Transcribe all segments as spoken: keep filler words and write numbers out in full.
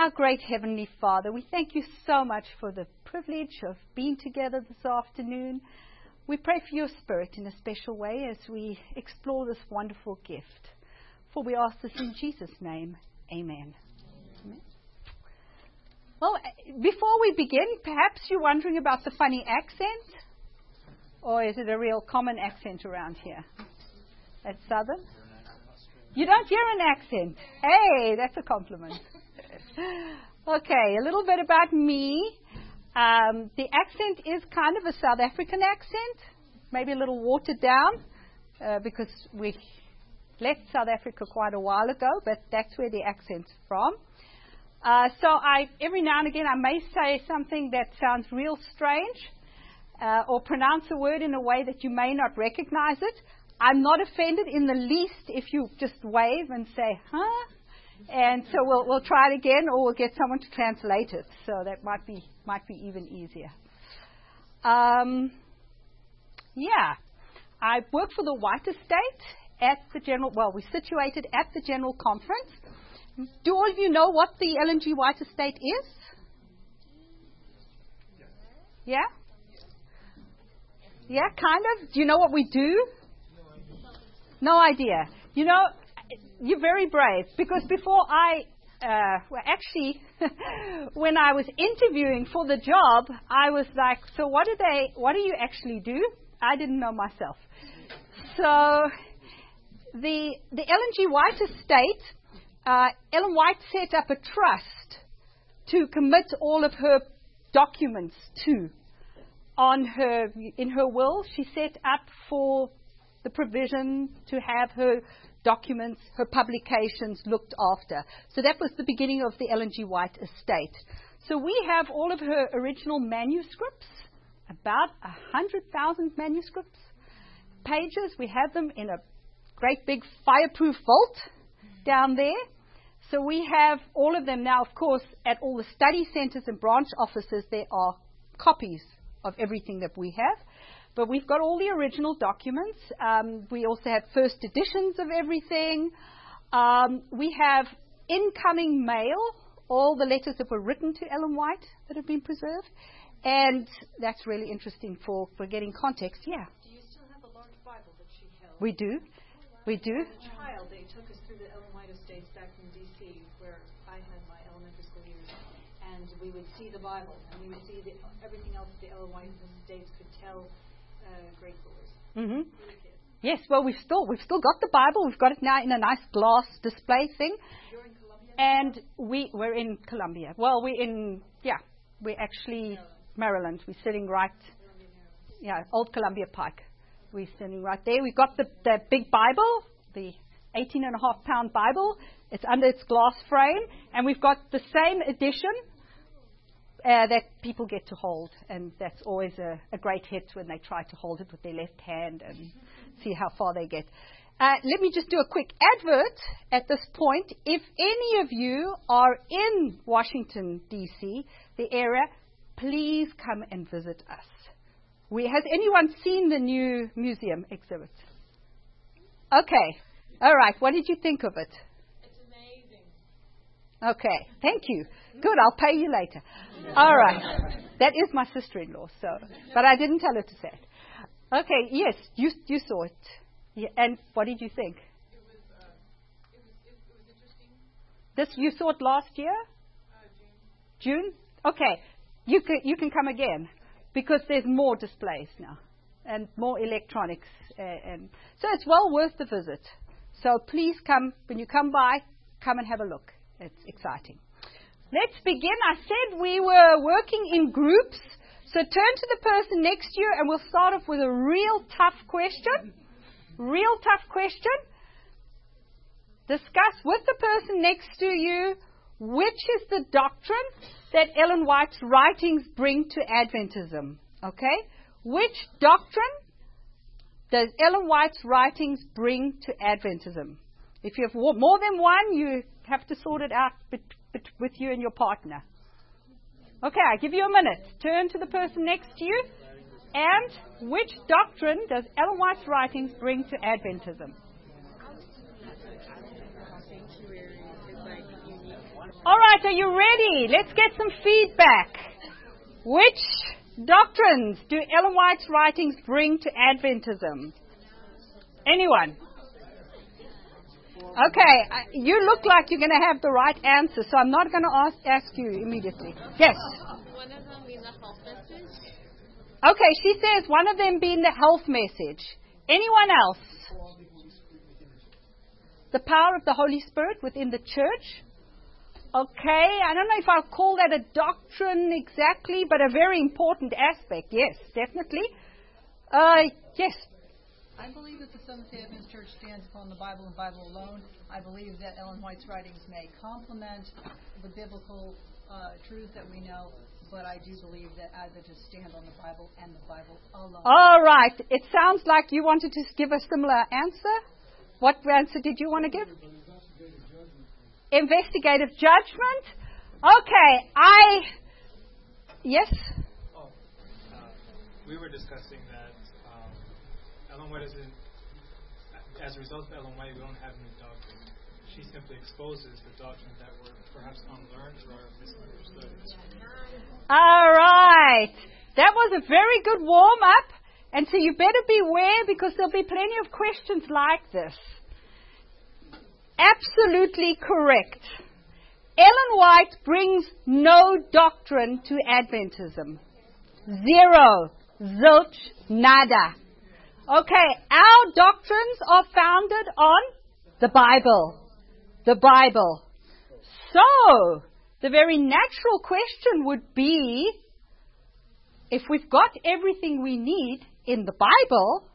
Our great Heavenly Father, we thank you so much for the privilege of being together this afternoon. We pray for your Spirit in a special way as we explore this wonderful gift. For we ask this in Jesus' name. Amen. Amen. Well, before we begin, perhaps you're wondering about the funny accent? Or is it a real common accent around here? At Southern? You don't hear an accent. Hey, that's a compliment. Okay, a little bit about me. Um, the accent is kind of a South African accent, maybe a little watered down, uh, because we left South Africa quite a while ago, but that's where the accent's from. Uh, so I, every now and again, I may say something that sounds real strange, uh, or pronounce a word in a way that you may not recognize it. I'm not offended in the least if you just wave and say, huh? And so we'll we'll try it again, or we'll get someone to translate it. So that might be might be even easier. Um, yeah, I work for the White Estate at the General. Well, we're situated at the General Conference. Do all of you know what the Ellen G. White Estate is? Yeah, yeah, kind of. Do you know what we do? No idea. You know, you're very brave, because before I, uh, well, actually, when I was interviewing for the job, I was like, so what do they, what do you actually do? I didn't know myself. So the the Ellen G. White Estate, uh, Ellen White set up a trust to commit all of her documents to. On her, in her will, she set up for the provision to have her documents, her publications looked after. So that was the beginning of the Ellen G. White Estate. So we have all of her original manuscripts, about one hundred thousand manuscripts, pages. We have them in a great big fireproof vault down there. So we have all of them now, of course, at all the study centers and branch offices. There are copies of everything that we have. But we've got all the original documents. Um, we also have first editions of everything. Um, we have incoming mail, all the letters that were written to Ellen White that have been preserved. And that's really interesting for, for getting context. Yeah. Do you still have the large Bible that she held? We do. We do. As a child, they took us through the Ellen White Estates back in D C, where I had my elementary school years. And we would see the Bible, and we would see the, everything else the Ellen White Estates could tell Uh, grade schoolers. Mm-hmm. Yes, well, we've still we've still got the Bible. We've got it now in a nice glass display thing. You're in Columbia? And we we're in Columbia. Well, we're in yeah, we're actually Maryland. Maryland. We're sitting right, yeah, Old Columbia Pike. We're sitting right there. We've got the the big Bible, the eighteen and a half pound Bible. It's under its glass frame, and we've got the same edition. Uh, that people get to hold, and that's always a, a great hit when they try to hold it with their left hand and see how far they get. Uh, let me just do a quick advert at this point. If any of you are in Washington, D C, the area, please come and visit us. We, has anyone seen the new museum exhibit? Okay. All right. What did you think of it? It's amazing. Okay. Thank you. Good, I'll pay you later. All right. That is my sister-in-law, so, but I didn't tell her to say it. Okay, yes, you you saw it. Yeah, and what did you think? It was, uh, it was, it, it was interesting. This, you saw it last year? Uh, June. June? Okay. You can, you can come again, because there's more displays now, and more electronics, uh, and so it's well worth the visit. So please come, when you come by, come and have a look. It's exciting. Let's begin. I said we were working in groups. So turn to the person next to you, and we'll start off with a real tough question. Real tough question. Discuss with the person next to you which is the doctrine that Ellen White's writings bring to Adventism. Okay? Which doctrine does Ellen White's writings bring to Adventism? If you have more than one, you have to sort it out with you and your partner. Okay, I give you a minute. Turn to the person next to you. And which doctrine does Ellen White's writings bring to Adventism? Sanctuary is like unique All right, are you ready? Let's get some feedback. Which doctrines do Ellen White's writings bring to Adventism? Anyone? Okay, uh, you look like you're going to have the right answer, so I'm not going to ask, ask you immediately. Yes? One of them being the health message. Okay, she says one of them being the health message. Anyone else? The power of the Holy Spirit within the church. Okay, I don't know if I'll call that a doctrine exactly, but a very important aspect. Yes, definitely. Uh, yes. I believe that the Seventh-day Adventist Church stands upon the Bible and Bible alone. I believe that Ellen White's writings may complement the biblical uh, truth that we know, but I do believe that Adventists stand on the Bible and the Bible alone. All right. It sounds like you wanted to give a similar answer. What answer did you want to give? Investigative judgment. Okay, I... Yes? Oh, uh, we were discussing that um, Ellen White isn't... As a result of Ellen White, we don't have new doctrine. She simply exposes the doctrines that were perhaps unlearned or misunderstood. All right. That was a very good warm-up. And so you better beware because there'll be plenty of questions like this. Absolutely correct. Ellen White brings no doctrine to Adventism. Zero. Zilch. Nada. Okay, our doctrines are founded on the Bible. The Bible. So, the very natural question would be, if we've got everything we need in the Bible,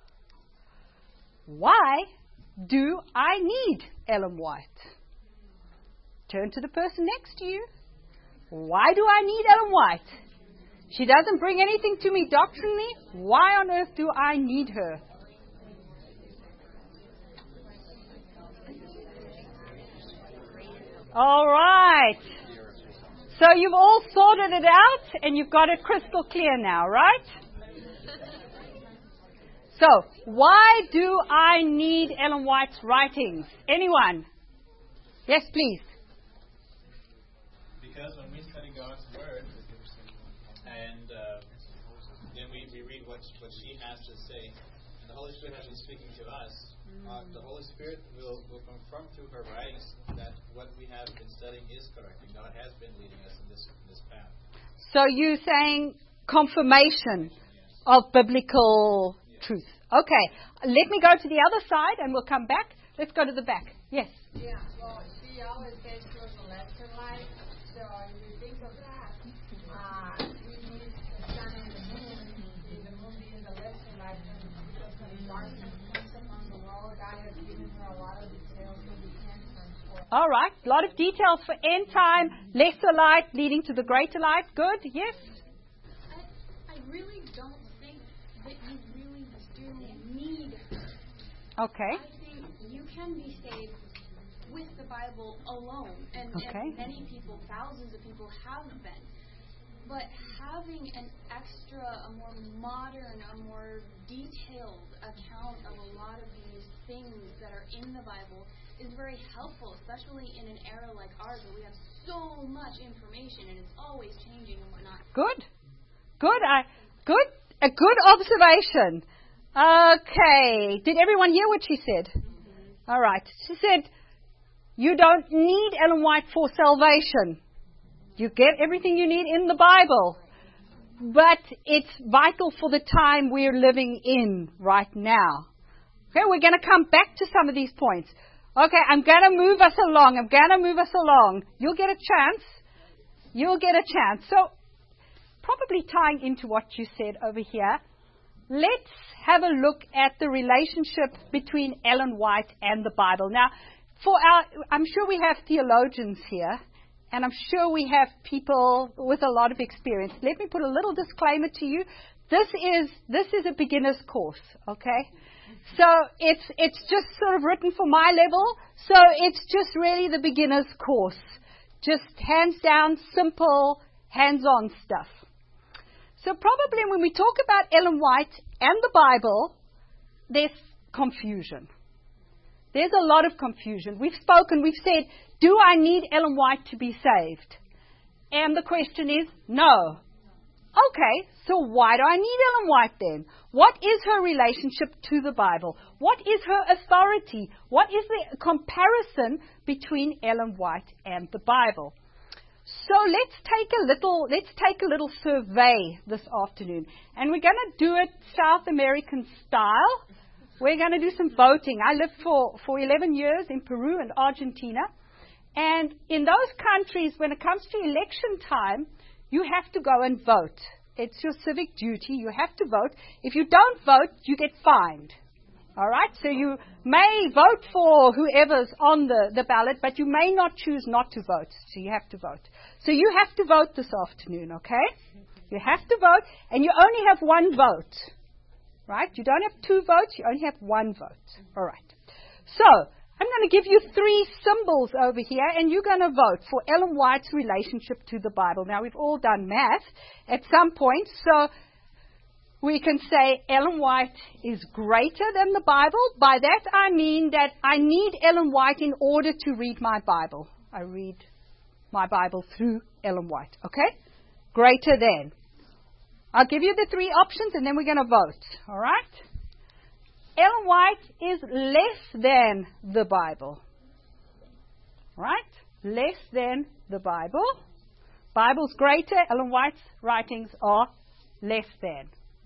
why do I need Ellen White? Turn to the person next to you. Why do I need Ellen White? She doesn't bring anything to me doctrinally. Why on earth do I need her? All right. So you've all sorted it out and you've got it crystal clear now, right? So, why do I need Ellen White's writings? Anyone? Yes, please. Because when we study God's Word, and uh, then we, we read what, what she has to say, and the Holy Spirit has been speaking to us, uh, the Holy Spirit will, will confirm through her writings that what we have been studying is correct, and God has been leading us in this, in this path. So you're saying confirmation yes. of biblical yes. truth. Okay, let me go to the other side and we'll come back. Let's go to the back. Yes? Yeah, well, she always says she was a lesser light, so if you think of that, uh, we need the sun and the moon, the moon being the lesser light, because the darkness comes upon the world. God has given her a lot of details that we can't transport. All right, a lot of details for end time, lesser light leading to the greater light. Good, yes? I, I really don't think that you really do need her. Okay. I think you can be saved with the Bible alone, and, okay. and many people, thousands of people have been. But having an extra, a more modern, a more detailed account of a lot of these things that are in the Bible is very helpful, especially in an era like ours where we have so much information and it's always changing and whatnot. Good. Good. I, good. A good observation. Okay. Did everyone hear what she said? Mm-hmm. All right. She said, you don't need Ellen White for salvation. You get everything you need in the Bible. But it's vital for the time we're living in right now. Okay, we're going to come back to some of these points. Okay, I'm going to move us along. I'm going to move us along. You'll get a chance. You'll get a chance. So, probably tying into what you said over here, let's have a look at the relationship between Ellen White and the Bible. Now, for our, I'm sure we have theologians here, and I'm sure we have people with a lot of experience. Let me put a little disclaimer to you. This is this is a beginner's course, okay? So it's it's just sort of written for my level. So it's just really the beginner's course. Just hands down, simple, hands-on stuff. So probably when we talk about Ellen White and the Bible, there's confusion. There's a lot of confusion. We've spoken, we've said, do I need Ellen White to be saved? And the question is, no. Okay, so why do I need Ellen White then? What is her relationship to the Bible? What is her authority? What is the comparison between Ellen White and the Bible? So let's take a little, let's take a little survey this afternoon. And we're going to do it South American style. We're going to do some voting. I lived for, for eleven years in Peru and Argentina. And in those countries, when it comes to election time, you have to go and vote. It's your civic duty. You have to vote. If you don't vote, you get fined. All right? So you may vote for whoever's on the, the ballot, but you may not choose not to vote. So you have to vote. So you have to vote this afternoon, okay? You have to vote, and you only have one vote. Right? You don't have two votes. You only have one vote. All right. So I'm going to give you three symbols over here, and you're going to vote for Ellen White's relationship to the Bible. Now, we've all done math at some point, so we can say Ellen White is greater than the Bible. By that, I mean that I need Ellen White in order to read my Bible. I read my Bible through Ellen White, okay? Greater than. I'll give you the three options, and then we're going to vote, all right? Ellen White is less than the Bible. Right? Less than the Bible. Bible's greater. Ellen White's writings are less than.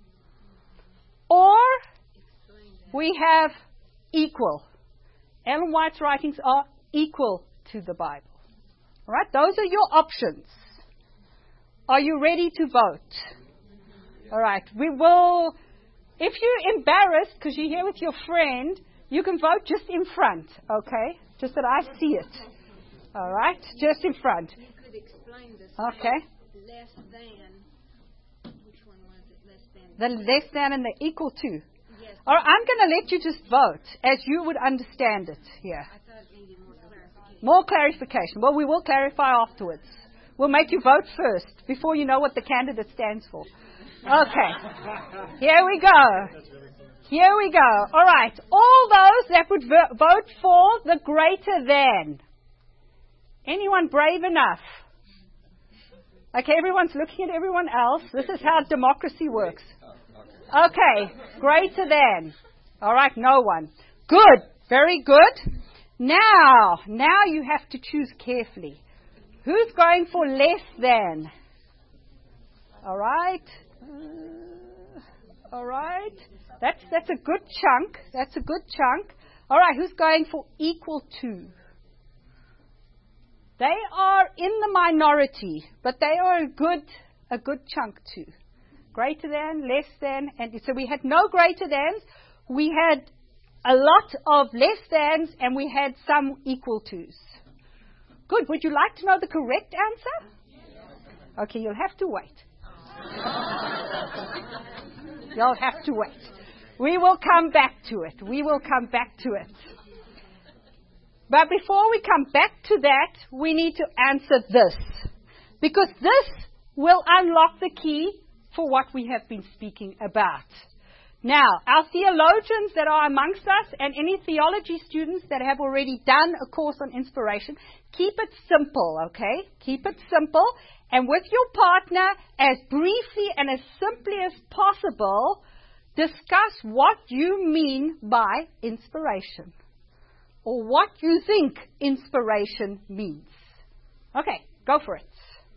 Or we have equal. Ellen White's writings are equal to the Bible. All right? Those are your options. Are you ready to vote? All right. We will... If you're embarrassed because you're here with your friend, you can vote just in front, okay? Just that I see it. All right? Just in front. You could explain this. Okay. Less than. Which one was it? Less than. The less than and the equal to. Yes. All right, I'm going to let you just vote as you would understand it here. I thought it needed more clarification. More clarification. Well, we will clarify afterwards. We'll make you vote first before you know what the candidate stands for. Okay. Here we go. Here we go. All right. All those that would vo- vote for the greater than. Anyone brave enough? Okay, everyone's looking at everyone else. This is how democracy works. Okay. Greater than. All right. No one. Good. Very good. Now, now you have to choose carefully. Who's going for less than? All right. Uh, all right. That's that's a good chunk. That's a good chunk. All right. Who's going for equal to? They are in the minority, but they are a good a good chunk too. Greater than, less than, and so we had no greater thans. We had a lot of less thans, and we had some equal tos. Good. Would you like to know the correct answer? Okay, you'll have to wait. You'll have to wait. We will come back to it. We will come back to it. But before we come back to that, we need to answer this. Because this will unlock the key for what we have been speaking about. Now, our theologians that are amongst us and any theology students that have already done a course on inspiration, keep it simple, okay? Keep it simple. And with your partner, as briefly and as simply as possible, discuss what you mean by inspiration. Or what you think inspiration means. Okay, go for it.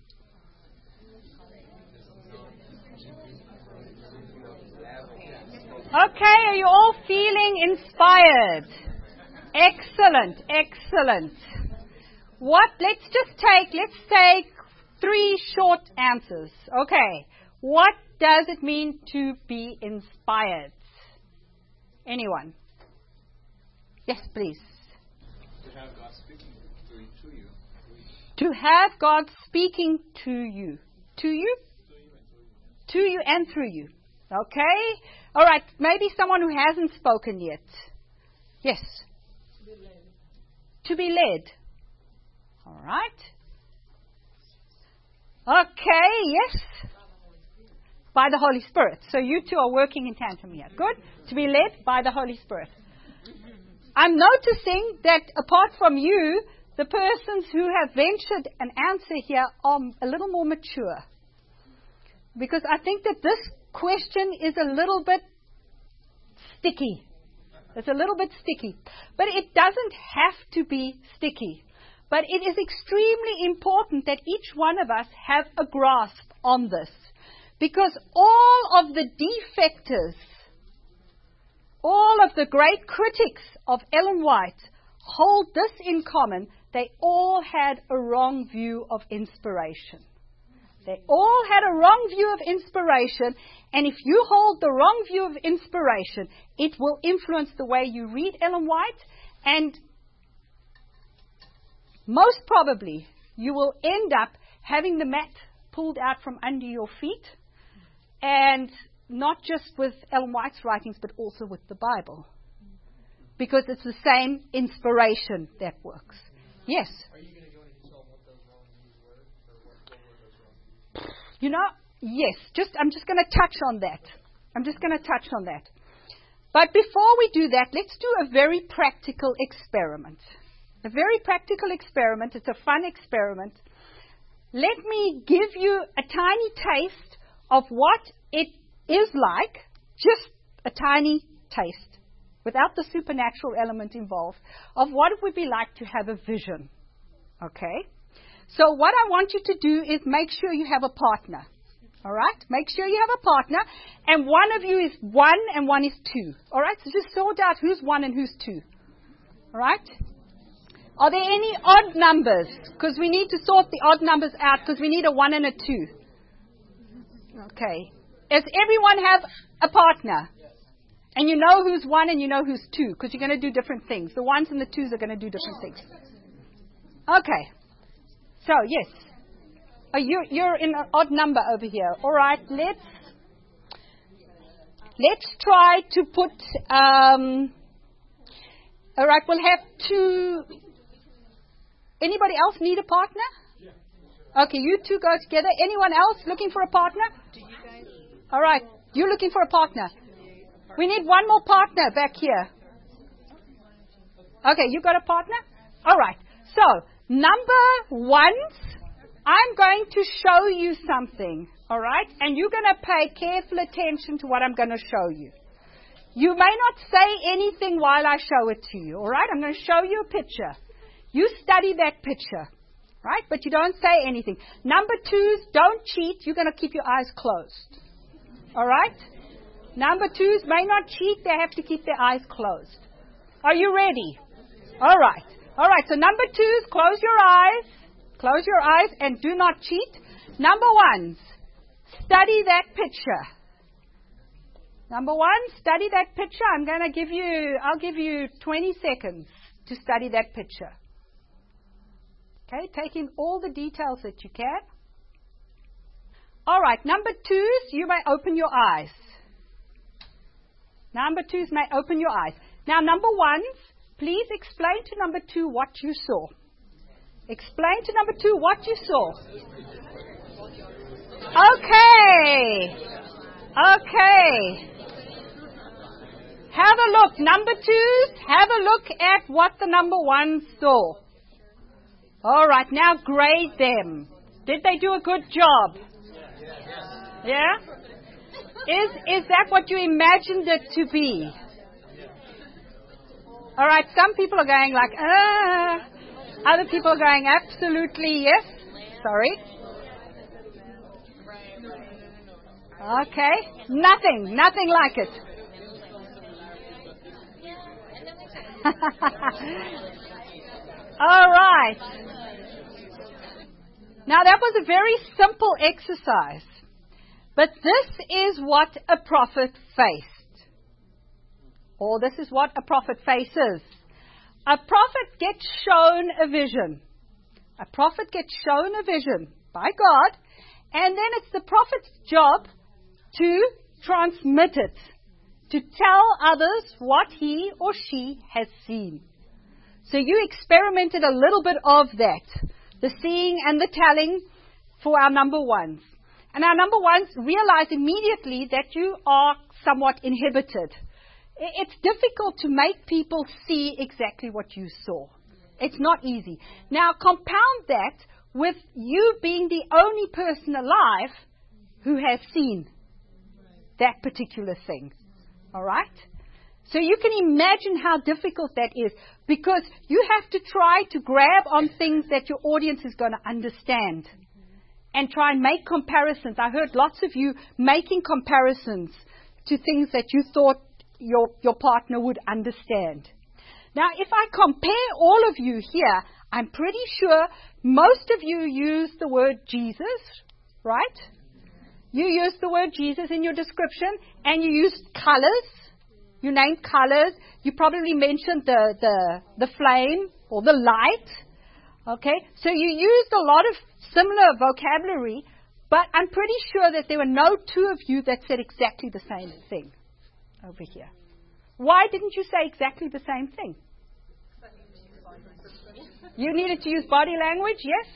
Okay, are you all feeling inspired? Excellent, excellent. What, let's just take, let's take three short answers. Okay, what does it mean to be inspired? Anyone? Yes, please. To have God speaking to you. To have God speaking to you. To you? To you and through you. Okay? All right. Maybe someone who hasn't spoken yet. Yes. To be led. To be led. All right. Okay. Yes. By the Holy Spirit. So you two are working in tandem here. Good. To be led by the Holy Spirit. I'm noticing that apart from you, the persons who have ventured an answer here are a little more mature. Because I think that this question is a little bit sticky. It's a little bit sticky. But it doesn't have to be sticky. But it is extremely important that each one of us have a grasp on this. Because all of the defectors, all of the great critics of Ellen White hold this in common. They all had a wrong view of inspiration. They all had a wrong view of inspiration, and if you hold the wrong view of inspiration, it will influence the way you read Ellen White, and most probably you will end up having the mat pulled out from under your feet, and not just with Ellen White's writings, but also with the Bible. Because it's the same inspiration that works. Yes? Are you going to go into tell what those wrong views were? Or what, what were those wrong views? You know, yes. Just I'm just going to touch on that. I'm just going to touch on that. But before we do that, let's do a very practical experiment. A very practical experiment. It's a fun experiment. Let me give you a tiny taste of what it is like, just a tiny taste, without the supernatural element involved, of what it would be like to have a vision. Okay? So what I want you to do is make sure you have a partner. All right? Make sure you have a partner, and one of you is one and one is two. All right? So just sort out who's one and who's two. All right? Are there any odd numbers? Because we need to sort the odd numbers out, because we need a one and a two. Okay. Does everyone have a partner? And you know who's one and you know who's two, because you're going to do different things. The ones and the twos are going to do different things. Okay. So, yes. Oh, you, you're in an odd number over here. All right. Let's, let's try to put... Um, all right. We'll have two... Anybody else need a partner? Okay. You two go together. Anyone else looking for a partner? All right. You're looking for a partner. We need one more partner back here. Okay, you got a partner? All right. So, number ones, I'm going to show you something. All right? And you're going to pay careful attention to what I'm going to show you. You may not say anything while I show it to you. All right? I'm going to show you a picture. You study that picture. Right? But you don't say anything. Number twos, don't cheat. You're going to keep your eyes closed. All right? Number twos may not cheat. They have to keep their eyes closed. Are you ready? All right. All right. So number twos, close your eyes. Close your eyes and do not cheat. Number ones, study that picture. Number one, study that picture. I'm going to give you, I'll give you twenty seconds to study that picture. Okay, take in all the details that you can. All right, number twos, you may open your eyes. Number twos may open your eyes. Now, number ones, please explain to number two what you saw. Explain to number two what you saw. Okay. Okay. Have a look. Number twos, have a look at what the number ones saw. All right, now grade them. Did they do a good job? Yeah? Is is that what you imagined it to be? All right, some people are going like, ah. Other people are going, absolutely yes. Sorry. Okay. Nothing. Nothing like it. All right. Now that was a very simple exercise. But this is what a prophet faced. Or this is what a prophet faces. A prophet gets shown a vision. A prophet gets shown a vision by God. And then it's the prophet's job to transmit it. To tell others what he or she has seen. So you experimented a little bit of that. The seeing and the telling for our number ones. And our number ones realize immediately that you are somewhat inhibited. It's difficult to make people see exactly what you saw. It's not easy. Now, compound that with you being the only person alive who has seen that particular thing. All right? So you can imagine how difficult that is, because you have to try to grab on things that your audience is going to understand and try and make comparisons. I heard lots of you making comparisons to things that you thought your, your partner would understand. Now, if I compare all of you here, I'm pretty sure most of you use the word Jesus, right? You use the word Jesus in your description, and you use colors. You named colors. You probably mentioned the, the, the flame or the light. Okay? So you used a lot of similar vocabulary, but I'm pretty sure that there were no two of you that said exactly the same thing over here. Why didn't you say exactly the same thing? You needed to use body language, yes?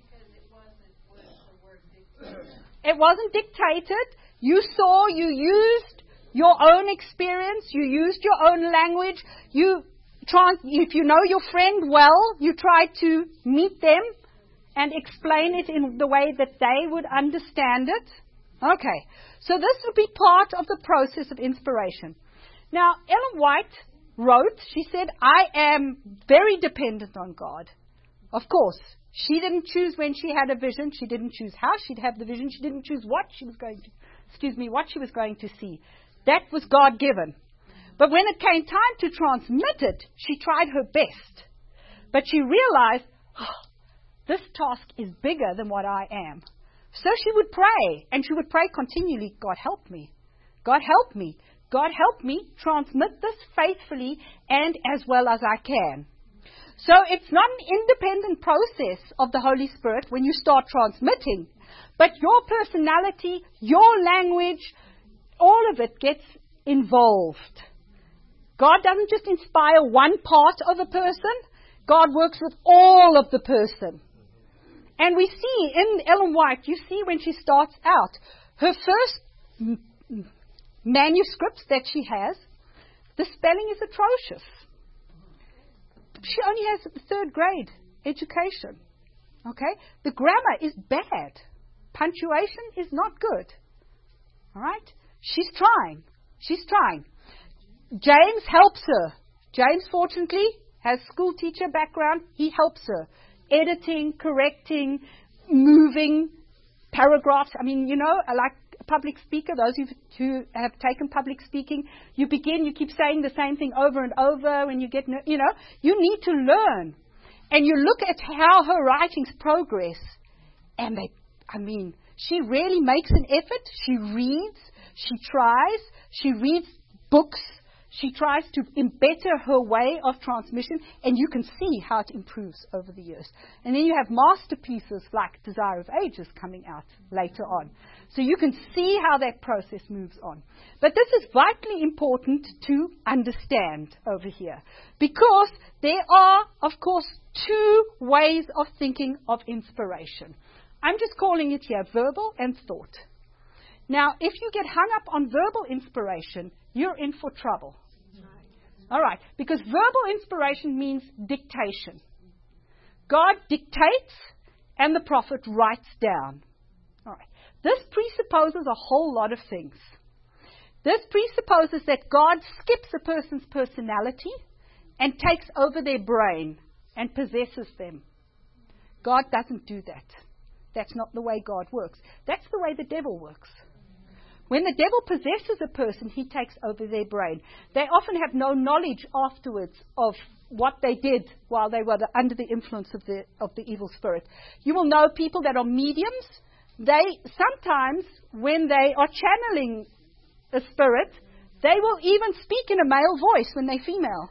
It wasn't dictated. You saw, you used your own experience, you used your own language. You try, if you know your friend well, you try to meet them and explain it in the way that they would understand it. Okay, so this would be part of the process of inspiration. Now, Ellen White wrote, she said, I am very dependent on God. Of course, she didn't choose when she had a vision. She didn't choose how she'd have the vision. She didn't choose what she was going to, excuse me, what she was going to see. That was God-given. But when it came time to transmit it, she tried her best. But she realized, oh, this task is bigger than what I am. So she would pray, and she would pray continually, God help me. God help me. God help me transmit this faithfully and as well as I can. So it's not an independent process of the Holy Spirit when you start transmitting, but your personality, your language, all of it gets involved. God doesn't just inspire one part of a person. God works with all of the person. And we see in Ellen White, you see when she starts out, her first m- m- manuscripts that she has, the spelling is atrocious. She only has a third grade education. Okay? The grammar is bad. Punctuation is not good. All right? She's trying. She's trying. James helps her. James, fortunately, has school teacher background. He helps her. Editing, correcting, moving paragraphs. I mean, you know, like a public speaker, those who have taken public speaking, you begin, you keep saying the same thing over and over when you get, you know, you need to learn. And you look at how her writings progress, and they, I mean, she really makes an effort. She reads, she tries, she reads books. She tries to better her way of transmission, and you can see how it improves over the years. And then you have masterpieces like Desire of Ages coming out later on. So you can see how that process moves on. But this is vitally important to understand over here, because there are, of course, two ways of thinking of inspiration. I'm just calling it here verbal and thought. Now, if you get hung up on verbal inspiration, you're in for trouble. All right, because verbal inspiration means dictation. God dictates and the prophet writes down. All right, this presupposes a whole lot of things. This presupposes that God skips a person's personality and takes over their brain and possesses them. God doesn't do that. That's not the way God works. That's the way the devil works. When the devil possesses a person, he takes over their brain. They often have no knowledge afterwards of what they did while they were the, under the influence of the of the evil spirit. You will know people that are mediums. They sometimes, when they are channeling a spirit, they will even speak in a male voice when they're female.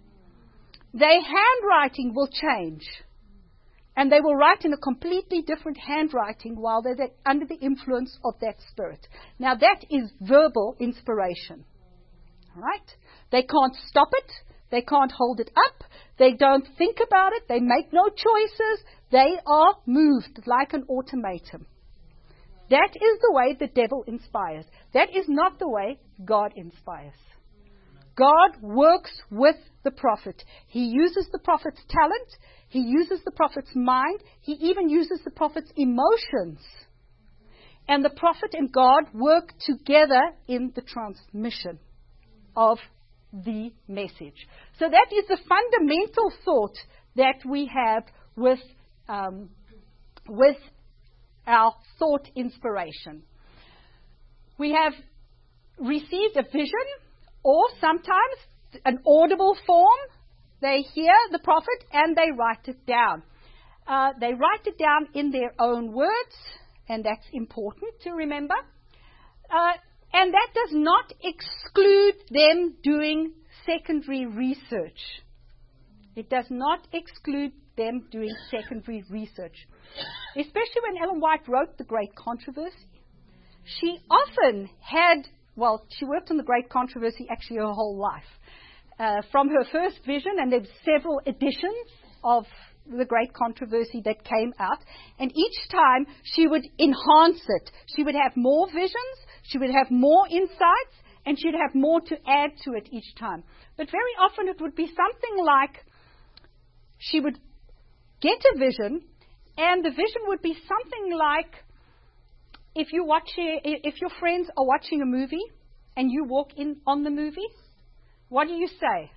Their handwriting will change. And they will write in a completely different handwriting while they're under the influence of that spirit. Now that is verbal inspiration. All right? They can't stop it. They can't hold it up. They don't think about it. They make no choices. They are moved like an automaton. That is the way the devil inspires. That is not the way God inspires. God works with the prophet. He uses the prophet's talent. He uses the prophet's mind. He even uses the prophet's emotions. And the prophet and God work together in the transmission of the message. So that is the fundamental thought that we have with, um, with our thought inspiration. We have received a vision, or sometimes an audible form. They hear the prophet and they write it down. Uh, they write it down in their own words, and that's important to remember. Uh, and that does not exclude them doing secondary research. It does not exclude them doing secondary research. Especially when Ellen White wrote The Great Controversy. She often had, well, she worked on The Great Controversy actually her whole life. Uh, from her first vision, and there were several editions of The Great Controversy that came out, and each time she would enhance it. She would have more visions, she would have more insights, and she'd have more to add to it each time. But very often it would be something like she would get a vision, and the vision would be something like, if you watch, if your friends are watching a movie and you walk in on the movie, what do you say?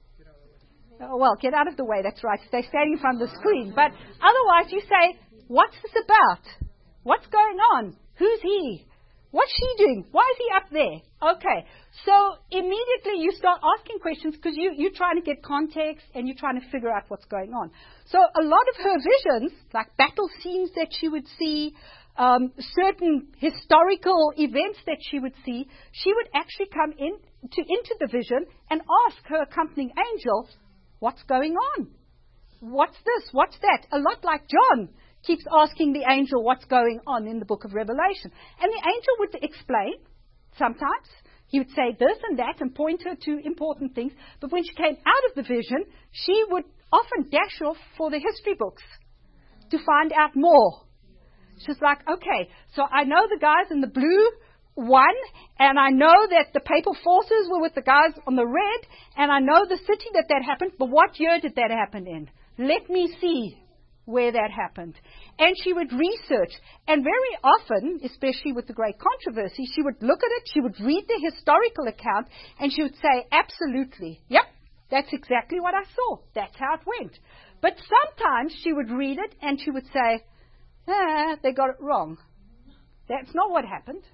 Oh, well, get out of the way, that's right. They're standing in front of the screen. But otherwise you say, what's this about? What's going on? Who's he? What's she doing? Why is he up there? Okay. So immediately you start asking questions because you, you're trying to get context and you're trying to figure out what's going on. So a lot of her visions, like battle scenes that she would see, um, certain historical events that she would see, she would actually come in to, into the vision and ask her accompanying angel, what's going on? What's this? What's that? A lot like John keeps asking the angel what's going on in the book of Revelation. And the angel would explain, sometimes. He would say this and that and point her to important things. But when she came out of the vision, she would often dash off for the history books to find out more. She's like, okay, so I know the guys in the blue won, and I know that the papal forces were with the guys on the red, and I know the city that that happened, but what year did that happen in? Let me see where that happened. And she would research, and very often, especially with the Great Controversy, she would look at it, she would read the historical account, and she would say, absolutely, yep, that's exactly what I saw. That's how it went. But sometimes she would read it, and she would say, ah, they got it wrong. That's not what happened.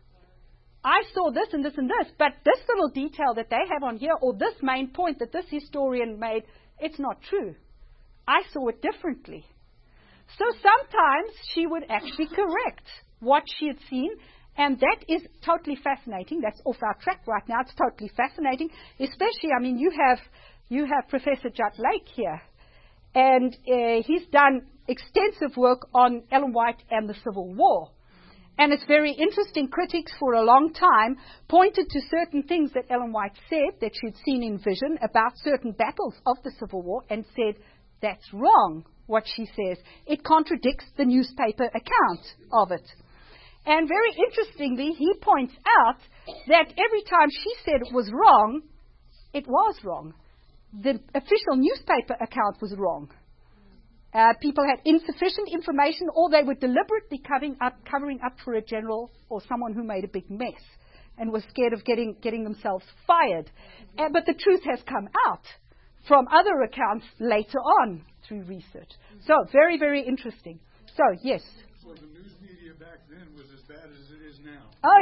I saw this and this and this, but this little detail that they have on here, or this main point that this historian made, it's not true. I saw it differently. So sometimes she would actually correct what she had seen, and that is totally fascinating. That's off our track right now. It's totally fascinating, especially, I mean, you have you have Professor Judd Lake here, and uh, he's done extensive work on Ellen White and the Civil War. And it's very interesting. Critics for a long time pointed to certain things that Ellen White said that she'd seen in vision about certain battles of the Civil War and said, that's wrong, what she says. It contradicts the newspaper account of it. And very interestingly, he points out that every time she said it was wrong, it was wrong. The official newspaper account was wrong. Uh, people had insufficient information, or they were deliberately covering up, covering up for a general or someone who made a big mess and was scared of getting, getting themselves fired. Uh, but the truth has come out from other accounts later on through research. So, very, very interesting. So, yes? Well, the news media back then was as bad as it is now. Oh,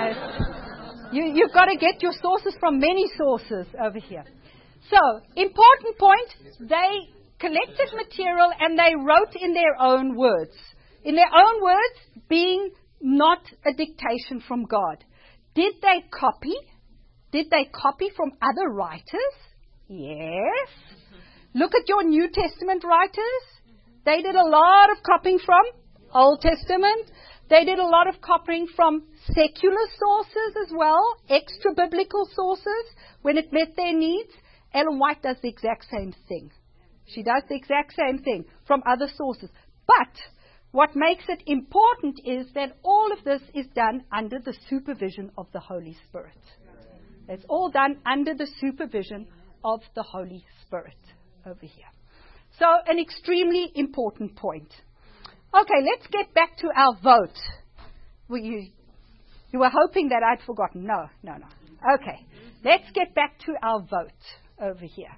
yeah. you, you've got to get your sources from many sources over here. So, important point, they collected material and they wrote in their own words. In their own words, being not a dictation from God. Did they copy? Did they copy from other writers? Yes. Look at your New Testament writers. They did a lot of copying from Old Testament. They did a lot of copying from secular sources as well, extra-biblical sources, when it met their needs. Ellen White does the exact same thing. She does the exact same thing from other sources. But what makes it important is that all of this is done under the supervision of the Holy Spirit. It's all done under the supervision of the Holy Spirit over here. So, an extremely important point. Okay, let's get back to our vote. Were you, you were hoping that I'd forgotten. No, no, no. Okay, let's get back to our vote over here.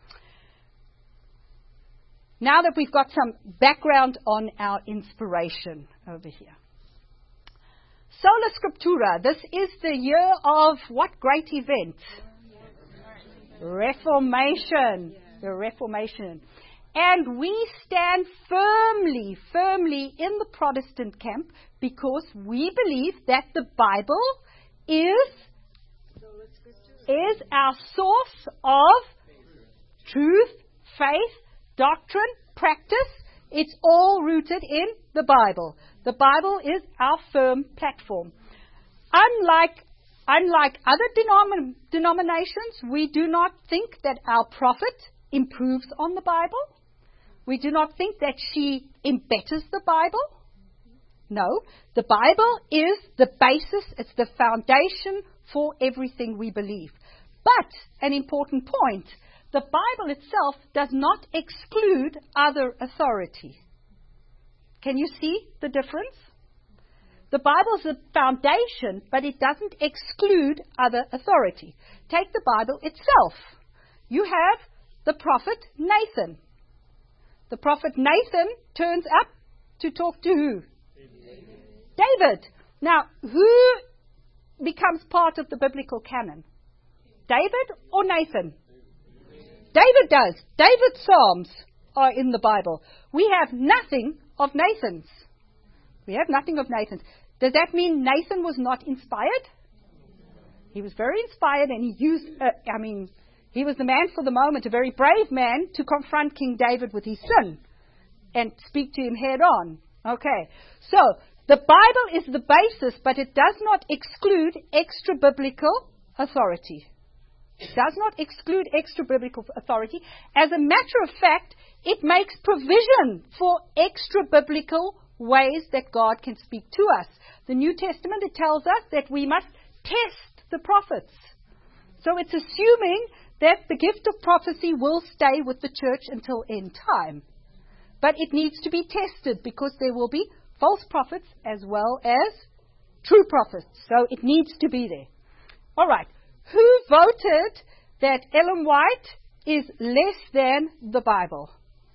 Now that we've got some background on our inspiration over here. Sola Scriptura, this is the year of what great event? Reformation. The Reformation. And we stand firmly, firmly in the Protestant camp because we believe that the Bible is, is our source of truth, faith, doctrine, practice. It's all rooted in the Bible. The Bible is our firm platform. Unlike, unlike other denom- denominations, we do not think that our prophet improves on the Bible. We do not think that she embetters the Bible. No, the Bible is the basis, it's the foundation for everything we believe. But, an important point, the Bible itself does not exclude other authority. Can you see the difference? The Bible is the foundation, but it doesn't exclude other authority. Take the Bible itself. You have the prophet Nathan. The prophet Nathan turns up to talk to who? David. David. Now, who becomes part of the biblical canon? David or Nathan? David does. David's Psalms are in the Bible. We have nothing of Nathan's. We have nothing of Nathan's. Does that mean Nathan was not inspired? He was very inspired and he used, uh, I mean, he was the man for the moment, a very brave man to confront King David with his sin and speak to him head on. Okay. So, the Bible is the basis, but it does not exclude extra-biblical authority. It does not exclude extra-biblical authority. As a matter of fact, it makes provision for extra-biblical ways that God can speak to us. The New Testament, it tells us that we must test the prophets. So it's assuming that the gift of prophecy will stay with the church until end time. But it needs to be tested because there will be false prophets as well as true prophets. So it needs to be there. All right. Who voted that Ellen White is less than the Bible?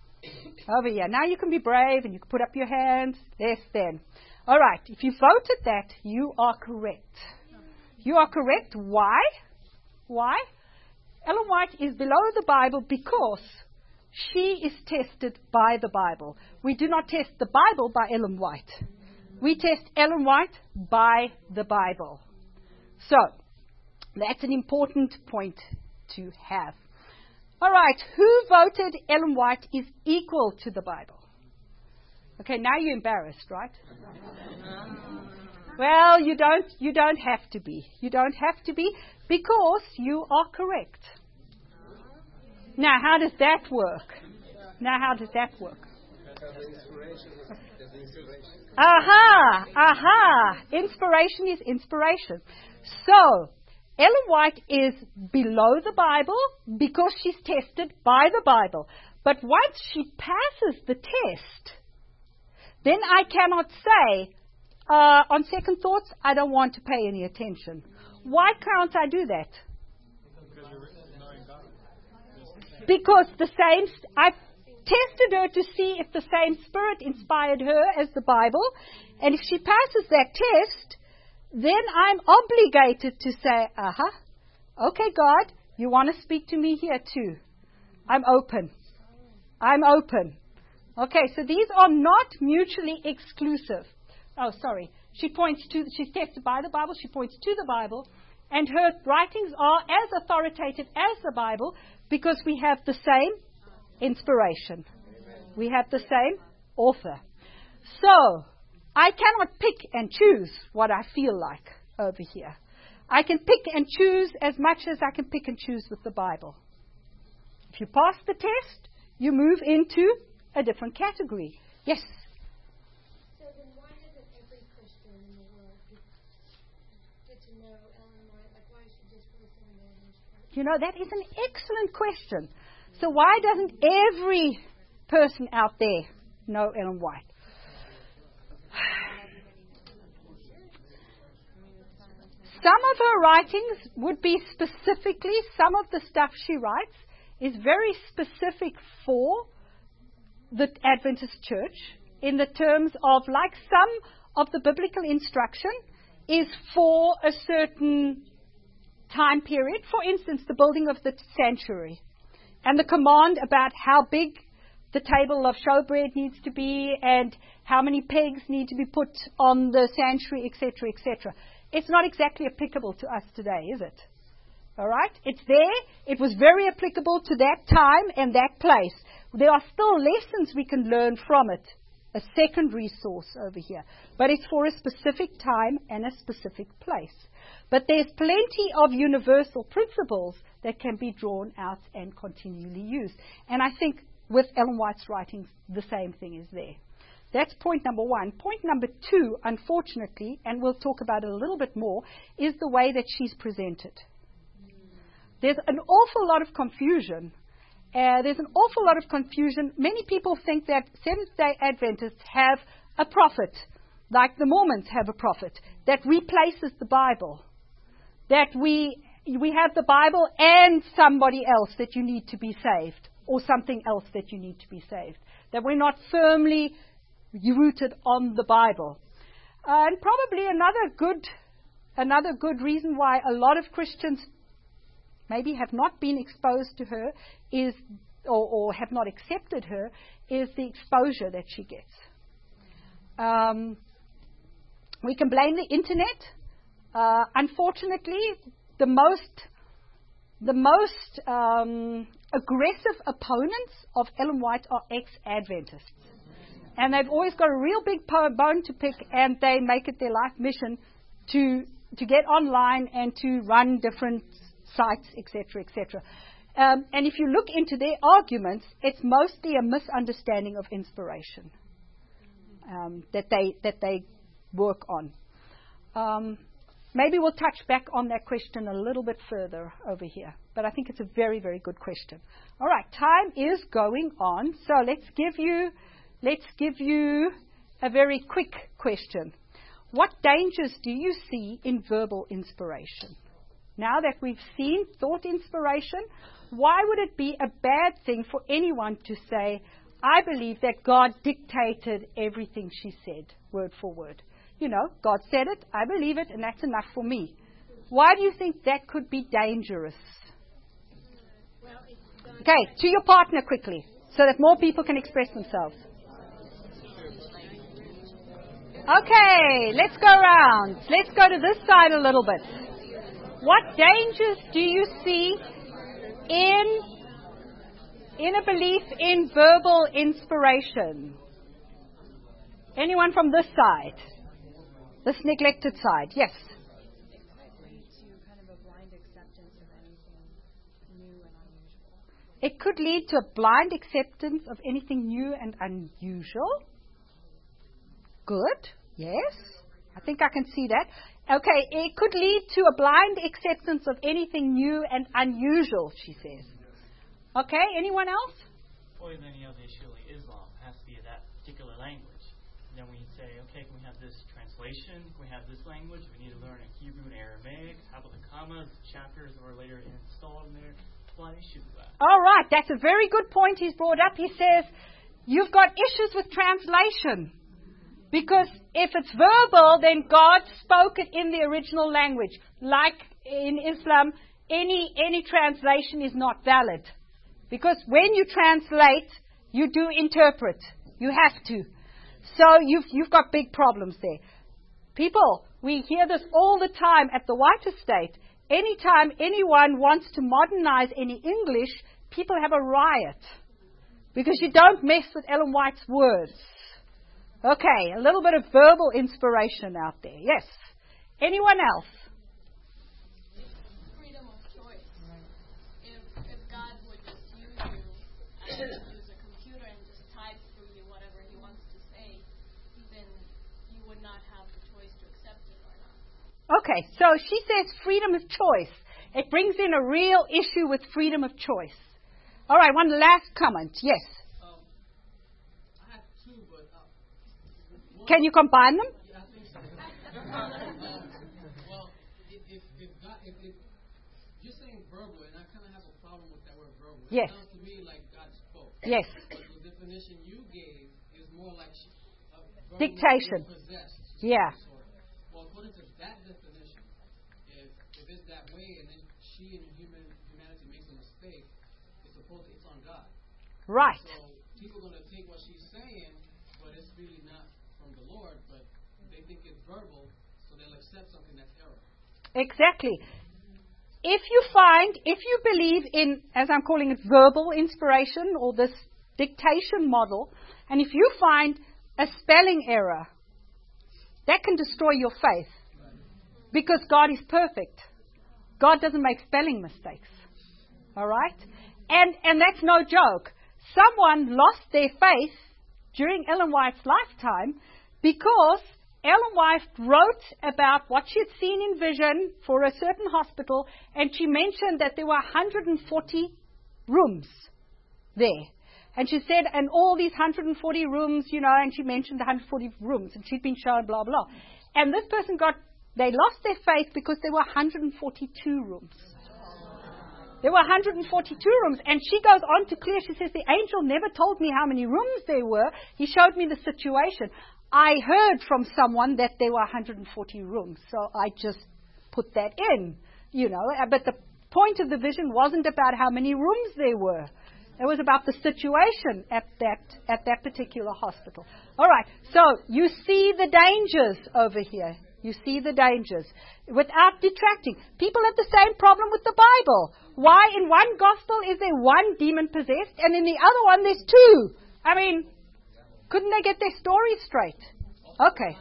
Over here. Now you can be brave and you can put up your hands. Less than. All right. If you voted that, you are correct. You are correct. Why? Why? Ellen White is below the Bible because she is tested by the Bible. We do not test the Bible by Ellen White. We test Ellen White by the Bible. So, that's an important point to have. All right, who voted Ellen White is equal to the Bible? Okay, now you're embarrassed, right? Well, you don't you don't have to be. You don't have to be because you are correct. Now, how does that work? Now, how does that work? Aha! Aha! Inspiration is inspiration. So, Ellen White is below the Bible because she's tested by the Bible. But once she passes the test, then I cannot say, uh, on second thoughts, I don't want to pay any attention. Why can't I do that? Because the same, I've tested her to see if the same Spirit inspired her as the Bible. And if she passes that test, then I'm obligated to say, uh-huh, okay, God, you want to speak to me here too. I'm open. I'm open. Okay, so these are not mutually exclusive. Oh, sorry. She points to, she's tested by the Bible, she points to the Bible, and her writings are as authoritative as the Bible because we have the same inspiration. We have the same author. So, I cannot pick and choose what I feel like over here. I can pick and choose as much as I can pick and choose with the Bible. If you pass the test, you move into a different category. Yes? So then why doesn't every Christian in the world get to know Ellen White? Like, why should this person be in this church? You know, that is an excellent question. So why doesn't every person out there know Ellen White? Some of her writings would be specifically, some of the stuff she writes is very specific for the Adventist Church in the terms of, like some of the biblical instruction is for a certain time period. For instance, the building of the sanctuary and the command about how big the table of showbread needs to be and how many pegs need to be put on the sanctuary, et cetera, et cetera. It's not exactly applicable to us today, is it? All right? It's there. It was very applicable to that time and that place. There are still lessons we can learn from it. A second resource over here. But it's for a specific time and a specific place. But there's plenty of universal principles that can be drawn out and continually used. And I think with Ellen White's writings, the same thing is there. That's point number one. Point number two, unfortunately, and we'll talk about it a little bit more, is the way that she's presented. There's an awful lot of confusion. Uh, there's an awful lot of confusion. Many people think that Seventh-day Adventists have a prophet, like the Mormons have a prophet, that replaces the Bible. That we we have the Bible and somebody else that you need to be saved, or something else that you need to be saved. That we're not firmly rooted on the Bible. Uh, and probably another good, another good reason why a lot of Christians maybe have not been exposed to her is, or, or have not accepted her, is the exposure that she gets. Um, we can blame the internet. Uh, unfortunately, the most, the most um, aggressive opponents of Ellen White are ex-Adventists. And they've always got a real big bone to pick, and they make it their life mission to to get online and to run different sites, et cetera, et cetera. Um, and if you look into their arguments, it's mostly a misunderstanding of inspiration um, that they that they work on. Um, maybe we'll touch back on that question a little bit further over here, but I think it's a very, very good question. All right, time is going on, so let's give you let's give you a very quick question. What dangers do you see in verbal inspiration? Now that we've seen thought inspiration, why would it be a bad thing for anyone to say, I believe that God dictated everything she said, word for word? You know, God said it, I believe it, and that's enough for me. Why do you think that could be dangerous? Okay, to your partner quickly, so that more people can express themselves. Okay, let's go around. Let's go to this side a little bit. What dangers do you see in, in a belief in verbal inspiration? Anyone from this side? This neglected side, yes. It could lead to a blind acceptance of anything new and unusual. Good, yes. I think I can see that. Okay, it could lead to a blind acceptance of anything new and unusual, she says. Okay, anyone else? Or then you have the issue like Islam. It has to be that particular language. And then we say, okay, can we have this translation? Can we have this language? We need to learn in Hebrew and Aramaic. How about the commas, chapters that were later installed in there? What issue with that? All right, that's a very good point he's brought up. He says, you've got issues with translation. Because if it's verbal, then God spoke it in the original language. Like in Islam, any any translation is not valid. Because when you translate, you do interpret. You have to. So you've you've got big problems there. People, we hear this all the time at the White Estate. Anytime anyone wants to modernize any English, people have a riot. Because you don't mess with Ellen White's words. Okay, a little bit of verbal inspiration out there. Yes. Anyone else? Freedom of choice. If, if God would just use you and use a computer and just type through you whatever He wants to say, then you would not have the choice to accept it or not. Okay, so she says freedom of choice. It brings in a real issue with freedom of choice. All right, one last comment. Yes. Um, I have two, but uh, can you combine them? Yeah, I think so. well, if if if, God, if if you're saying verbal, and I kind of have a problem with that word verbal. It yes. sounds to me like God spoke. Yes. But the definition you gave is more like uh, dictation. Possessed. Yeah. Well, according to that definition, if if it's that way, and then she and human humanity makes a mistake, it's supposed to, it's on God. Right. So people are going to take what she's saying, but it's really not from the Lord, but they think it's verbal, so they'll accept something that's error. Exactly. If you find, if you believe in, as I'm calling it, verbal inspiration or this dictation model, and if you find a spelling error, that can destroy your faith. Because God is perfect. God doesn't make spelling mistakes. All right? And and that's no joke. Someone lost their faith during Ellen White's lifetime because Ellen White wrote about what she had seen in vision for a certain hospital, and she mentioned that there were one hundred forty rooms there. And she said, and all these one hundred forty rooms, you know, and she mentioned one hundred forty rooms, and she'd been shown blah, blah. And this person got, they lost their faith because there were one hundred forty-two rooms. There were one hundred forty-two rooms. And she goes on to clear, she says, the angel never told me how many rooms there were. He showed me the situation. I heard from someone that there were one hundred forty rooms. So I just put that in, you know. But the point of the vision wasn't about how many rooms there were. It was about the situation at that at that particular hospital. All right. So you see the dangers over here. You see the dangers. Without detracting. People have the same problem with the Bible. Why in one gospel is there one demon possessed and in the other one there's two? I mean, couldn't they get their story straight? Okay.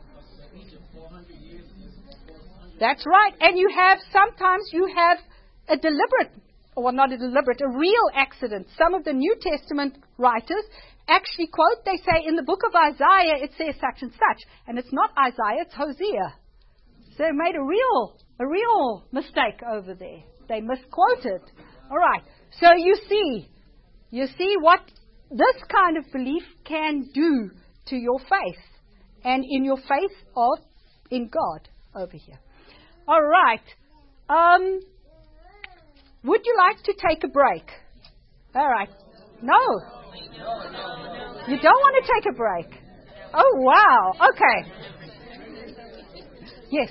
That's right. And you have, sometimes you have a deliberate, or not a deliberate, a real accident. Some of the New Testament writers actually quote, they say in the book of Isaiah it says such and such. And it's not Isaiah, it's Hosea. So they made a real, a real mistake over there. They misquoted. All right. So you see, you see what this kind of belief can do to your faith and in your faith of in God over here. All right. Um, would you like to take a break? All right. No. You don't want to take a break. Oh, wow. Okay. Yes.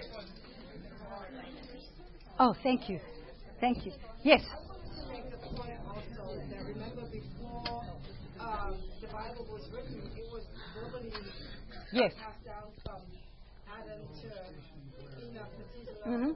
Oh, thank you. Thank you. Yes. Yes. Mm-hmm.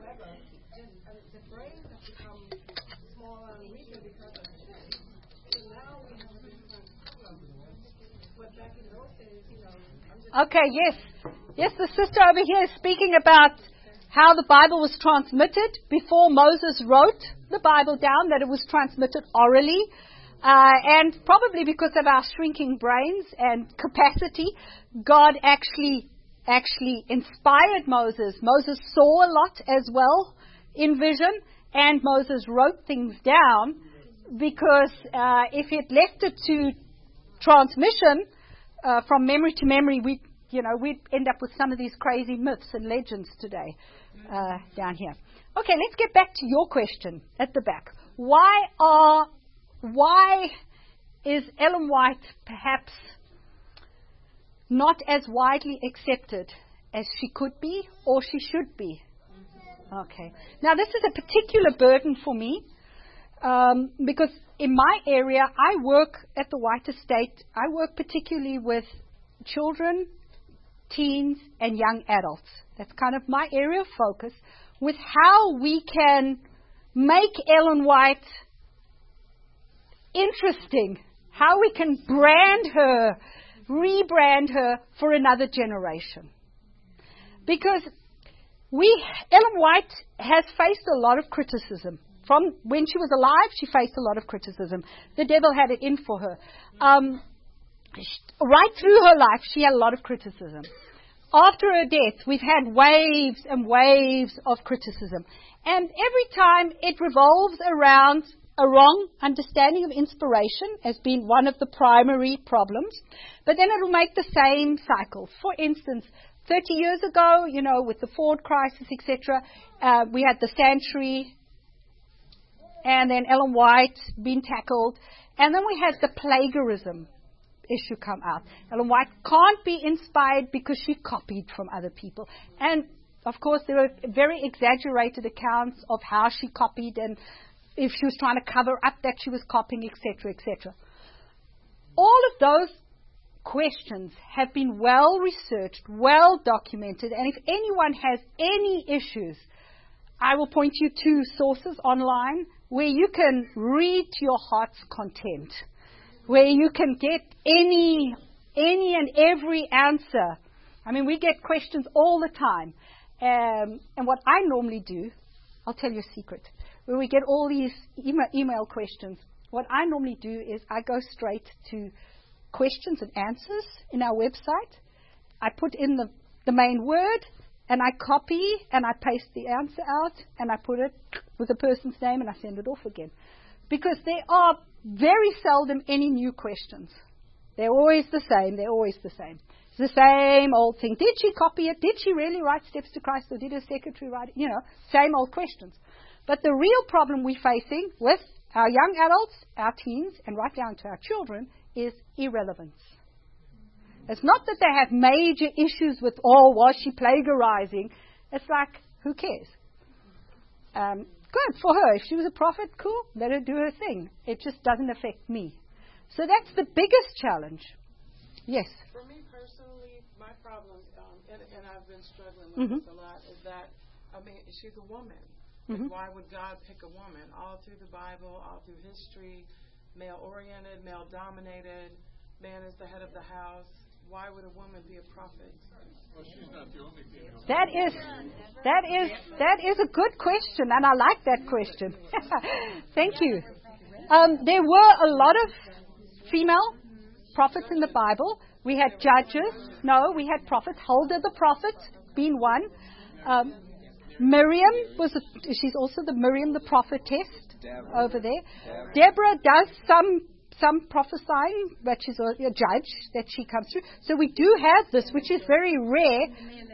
Okay, yes. Yes, the sister over here is speaking about how the Bible was transmitted before Moses wrote the Bible down, that it was transmitted orally. Uh, and probably because of our shrinking brains and capacity, God actually actually inspired Moses. Moses saw a lot as well in vision, and Moses wrote things down because uh, if he had left it to transmission uh, from memory to memory, we you know we'd end up with some of these crazy myths and legends today uh, down here. Okay, let's get back to your question at the back. Why are Why is Ellen White perhaps not as widely accepted as she could be or she should be? Okay. Now, this is a particular burden for me um, because in my area, I work at the White Estate. I work particularly with children, teens, and young adults. That's kind of my area of focus with how we can make Ellen White interesting, how we can brand her, rebrand her for another generation. Because we, Ellen White has faced a lot of criticism. From when she was alive, she faced a lot of criticism. The devil had it in for her. Um, right through her life, she had a lot of criticism. after her death, we've had waves and waves of criticism. And every time it revolves around a wrong understanding of inspiration as being one of the primary problems. But then it'll make the same cycle. For instance, thirty years ago, you know, with the Ford crisis, et cetera, uh, we had the Santry and then Ellen White being tackled. And then we had the plagiarism issue come out. Ellen White can't be inspired because she copied from other people. And, of course, there are very exaggerated accounts of how she copied and if she was trying to cover up that she was copying, et cetera, et cetera. All of those questions have been well researched, well documented, and if anyone has any issues, I will point you to sources online where you can read to your heart's content, where you can get any, any and every answer. I mean, we get questions all the time. Um, and what I normally do, I'll tell you a secret. When we get all these email, email questions, what I normally do is I go straight to questions and answers in our website. I put in the, the main word, and I copy and I paste the answer out, and I put it with the person's name, and I send it off again. Because there are very seldom any new questions. They're always the same. They're always the same. It's the same old thing. Did she copy it? Did she really write Steps to Christ, or did her secretary write it? You know, same old questions. But the real problem we're facing with our young adults, our teens, and right down to our children is irrelevance. It's not that they have major issues with, oh, was she plagiarizing? It's like, who cares? Um, good for her. If she was a prophet, cool, let her do her thing. It just doesn't affect me. So that's the biggest challenge. Yes? For me personally, my problem, um, and, and I've been struggling with mm-hmm. this a lot, is that, I mean, she's a woman. Mm-hmm. Why would God pick a woman? All through the Bible, all through history, male-oriented, male-dominated, man is the head of the house. Why would a woman be a prophet? Well, she's not the only female. That is, that is, that is a good question, and I like that question. Thank you. Um, there were a lot of female prophets in the Bible. We had judges. No, we had prophets. Huldah the prophet being one. Um, Miriam was, a, she's also the Miriam the prophetess over there. Deborah does some some prophesying, but she's a, a judge that she comes through. So we do have this, which is very rare.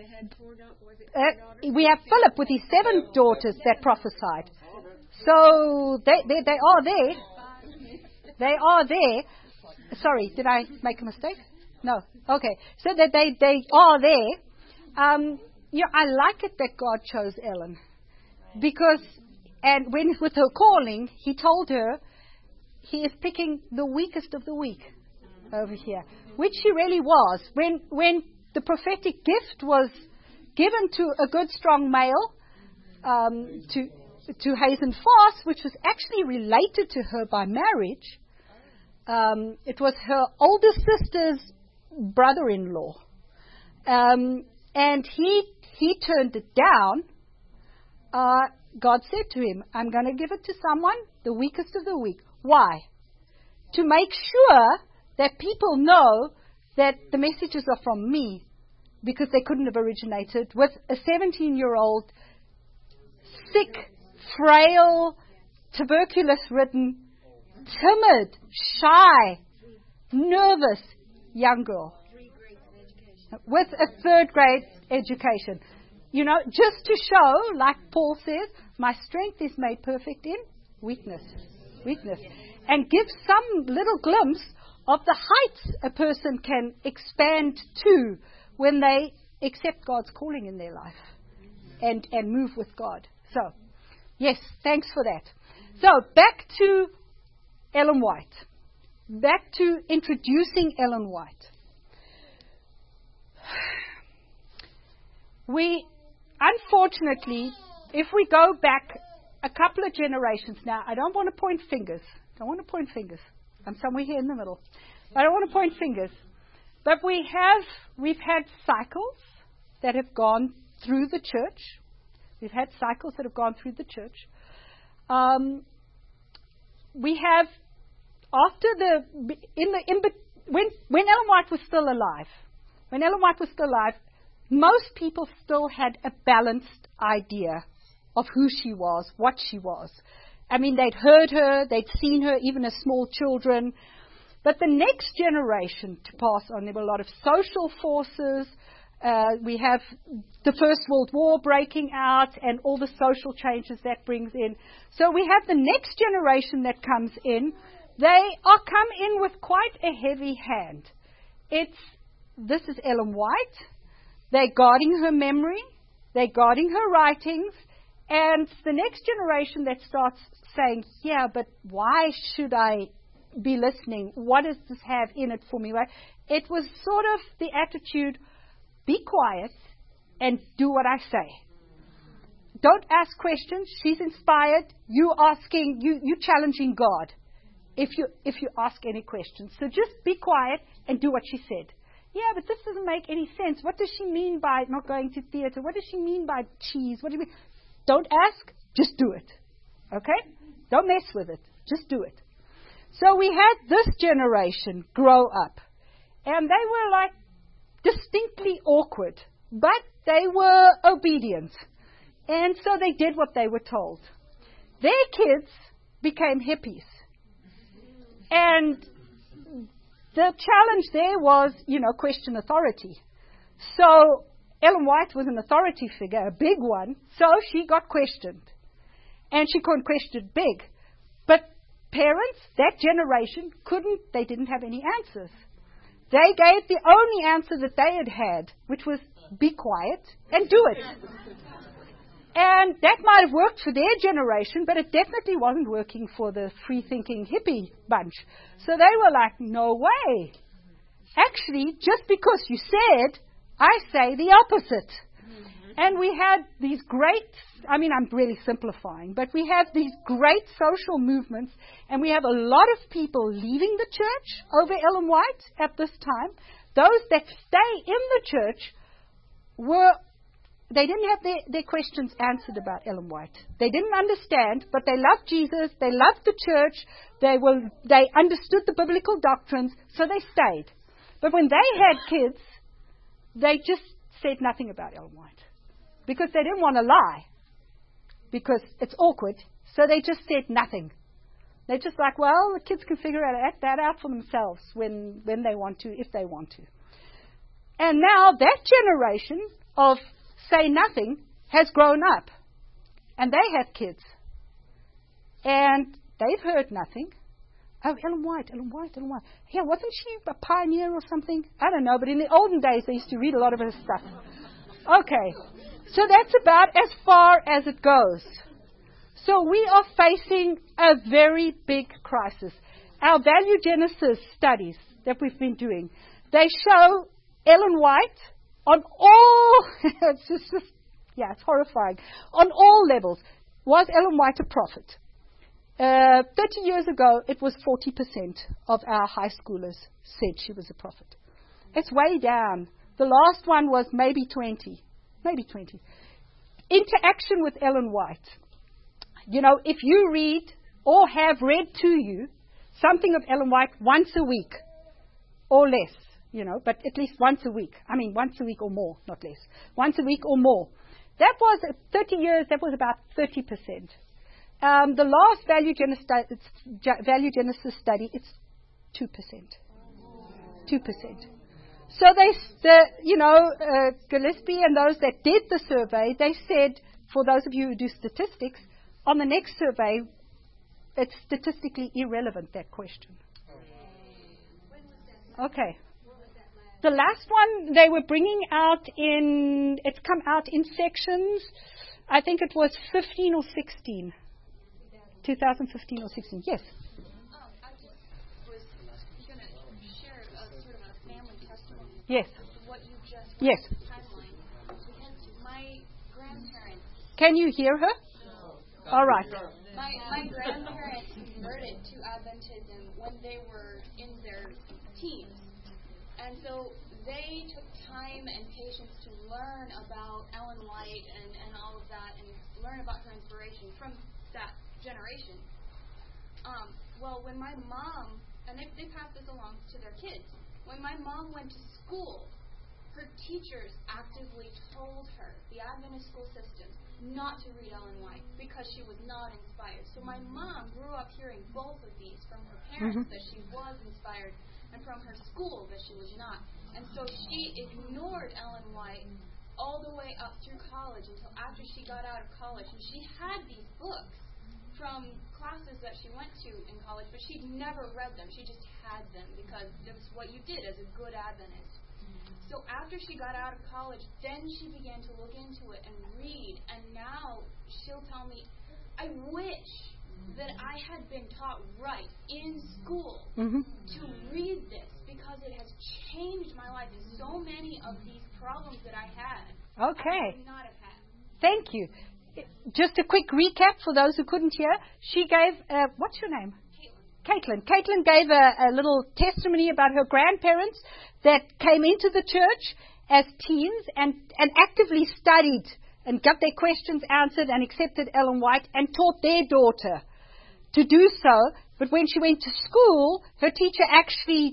Uh, we have Philip with his seven daughters that prophesied. So they, they, they are there. They are there. Sorry, did I make a mistake? No. Okay. So that they, they are there. Um, you know, I like it that God chose Ellen. Because, and when with her calling, he told her, he is picking the weakest of the weak over here, which she really was. When when the prophetic gift was given to a good, strong male, um, to to Hazen Foss, which was actually related to her by marriage, um, it was her older sister's brother-in-law, um, and he he turned it down. Uh, God said to him, "I'm going to give it to someone, the weakest of the weak." Why? To make sure that people know that the messages are from me, because they couldn't have originated with a seventeen-year-old, sick, frail, tuberculosis-ridden, timid, shy, nervous young girl with a third-grade education. You know, just to show, like Paul says, my strength is made perfect in weakness. Weakness. And give some little glimpse of the heights a person can expand to when they accept God's calling in their life and, and move with God. So, yes, thanks for that. So, back to Ellen White. Back to introducing Ellen White. We, unfortunately, if we go back a couple of generations now, I don't want to point fingers. I don't want to point fingers. I'm somewhere here in the middle. I don't want to point fingers. But we have, we've had cycles that have gone through the church. We've had cycles that have gone through the church. Um, we have, after the, in the, in, when, when Ellen White was still alive, when Ellen White was still alive, most people still had a balanced idea of who she was, what she was. I mean, they'd heard her, they'd seen her even as small children. But the next generation to pass on, there were a lot of social forces. Uh, we have the First World War breaking out and all the social changes that brings in. So we have the next generation that comes in. They are come in with quite a heavy hand. It's, this is Ellen White. They're guarding her memory. They're guarding her writings. And the next generation that starts saying, yeah, but why should I be listening? What does this have in it for me? Right? It was sort of the attitude, be quiet and do what I say. Don't ask questions. She's inspired. You asking, you, you challenging God if you, if you ask any questions. So just be quiet and do what she said. Yeah, but this doesn't make any sense. What does she mean by not going to theater? What does she mean by cheese? What do you mean? Don't ask, just do it. Okay? Don't mess with it. Just do it. So we had this generation grow up. And they were like distinctly awkward. But they were obedient. And so they did what they were told. Their kids became hippies. And the challenge there was, you know, question authority. So Ellen White was an authority figure, a big one, so she got questioned. And she couldn't question big. But parents, that generation, couldn't, they didn't have any answers. They gave the only answer that they had had, which was be quiet and do it. And that might have worked for their generation, but it definitely wasn't working for the free-thinking hippie bunch. So they were like, no way. Actually, just because you said, I say the opposite. Mm-hmm. And we had these great, I mean, I'm really simplifying, but we have these great social movements, and we have a lot of people leaving the church over Ellen White at this time. Those that stay in the church were, they didn't have their, their questions answered about Ellen White. They didn't understand, but they loved Jesus, they loved the church, they were, they understood the biblical doctrines, so they stayed. But when they had kids, they just said nothing about Ellen White because they didn't want to lie because it's awkward. So they just said nothing. They're just like, well, the kids can figure out, that out for themselves when, when they want to, if they want to. And now that generation of say nothing has grown up. And they have kids. And they've heard nothing. Oh, Ellen White, Ellen White, Ellen White. Yeah, wasn't she a pioneer or something? I don't know, but in the olden days they used to read a lot of her stuff. Okay, so that's about as far as it goes. So we are facing a very big crisis. Our value genesis studies that we've been doing, they show Ellen White on all, it's just, just, yeah, it's horrifying, on all levels. Was Ellen White a prophet? Uh, thirty years ago, it was forty percent of our high schoolers said she was a prophet. It's way down. The last one was maybe twenty. Maybe twenty. Interaction with Ellen White. You know, if you read or have read to you something of Ellen White once a week or less, you know, but at least once a week. I mean, once a week or more, not less. Once a week or more. That was, uh, thirty years, that was about thirty percent. Um, the last value genesis, value genesis study, it's two percent. two percent. So they, the, you know, uh, Gillespie and those that did the survey, they said, for those of you who do statistics, on the next survey, it's statistically irrelevant, that question. Okay. The last one they were bringing out in, it's come out in sections, I think it was fifteen or sixteen. twenty fifteen or sixteen, yes. Um, I just was going to share a sort of a family testimony. Yes. What you just yes. timeline. Because my grandparents. Can you hear her? No. All right. My, my grandparents converted to Adventism when they were in their teens. And so they took time and patience to learn about Ellen White and, and all of that and learn about her inspiration from that generation. Um, well, when my mom, and they, they passed this along to their kids, when my mom went to school, her teachers actively told her, the Adventist school system, not to read Ellen White because she was not inspired. So my mom grew up hearing both of these from her parents, mm-hmm. that she was inspired, and from her school that she was not. And so she ignored Ellen White all the way up through college until after she got out of college. And she had these books from classes that she went to in college, but she'd never read them. She just had them because that's what you did as a good Adventist. So after she got out of college, then she began to look into it and read. And now she'll tell me, I wish that I had been taught right in school mm-hmm. to read this because it has changed my life. And so many of these problems that I had, okay. I would not have had. Thank you. Just a quick recap for those who couldn't hear. She gave, uh, what's your name? Caitlin. Caitlin gave a, a little testimony about her grandparents that came into the church as teens and, and actively studied and got their questions answered and accepted Ellen White and taught their daughter to do so. But when she went to school, her teacher actually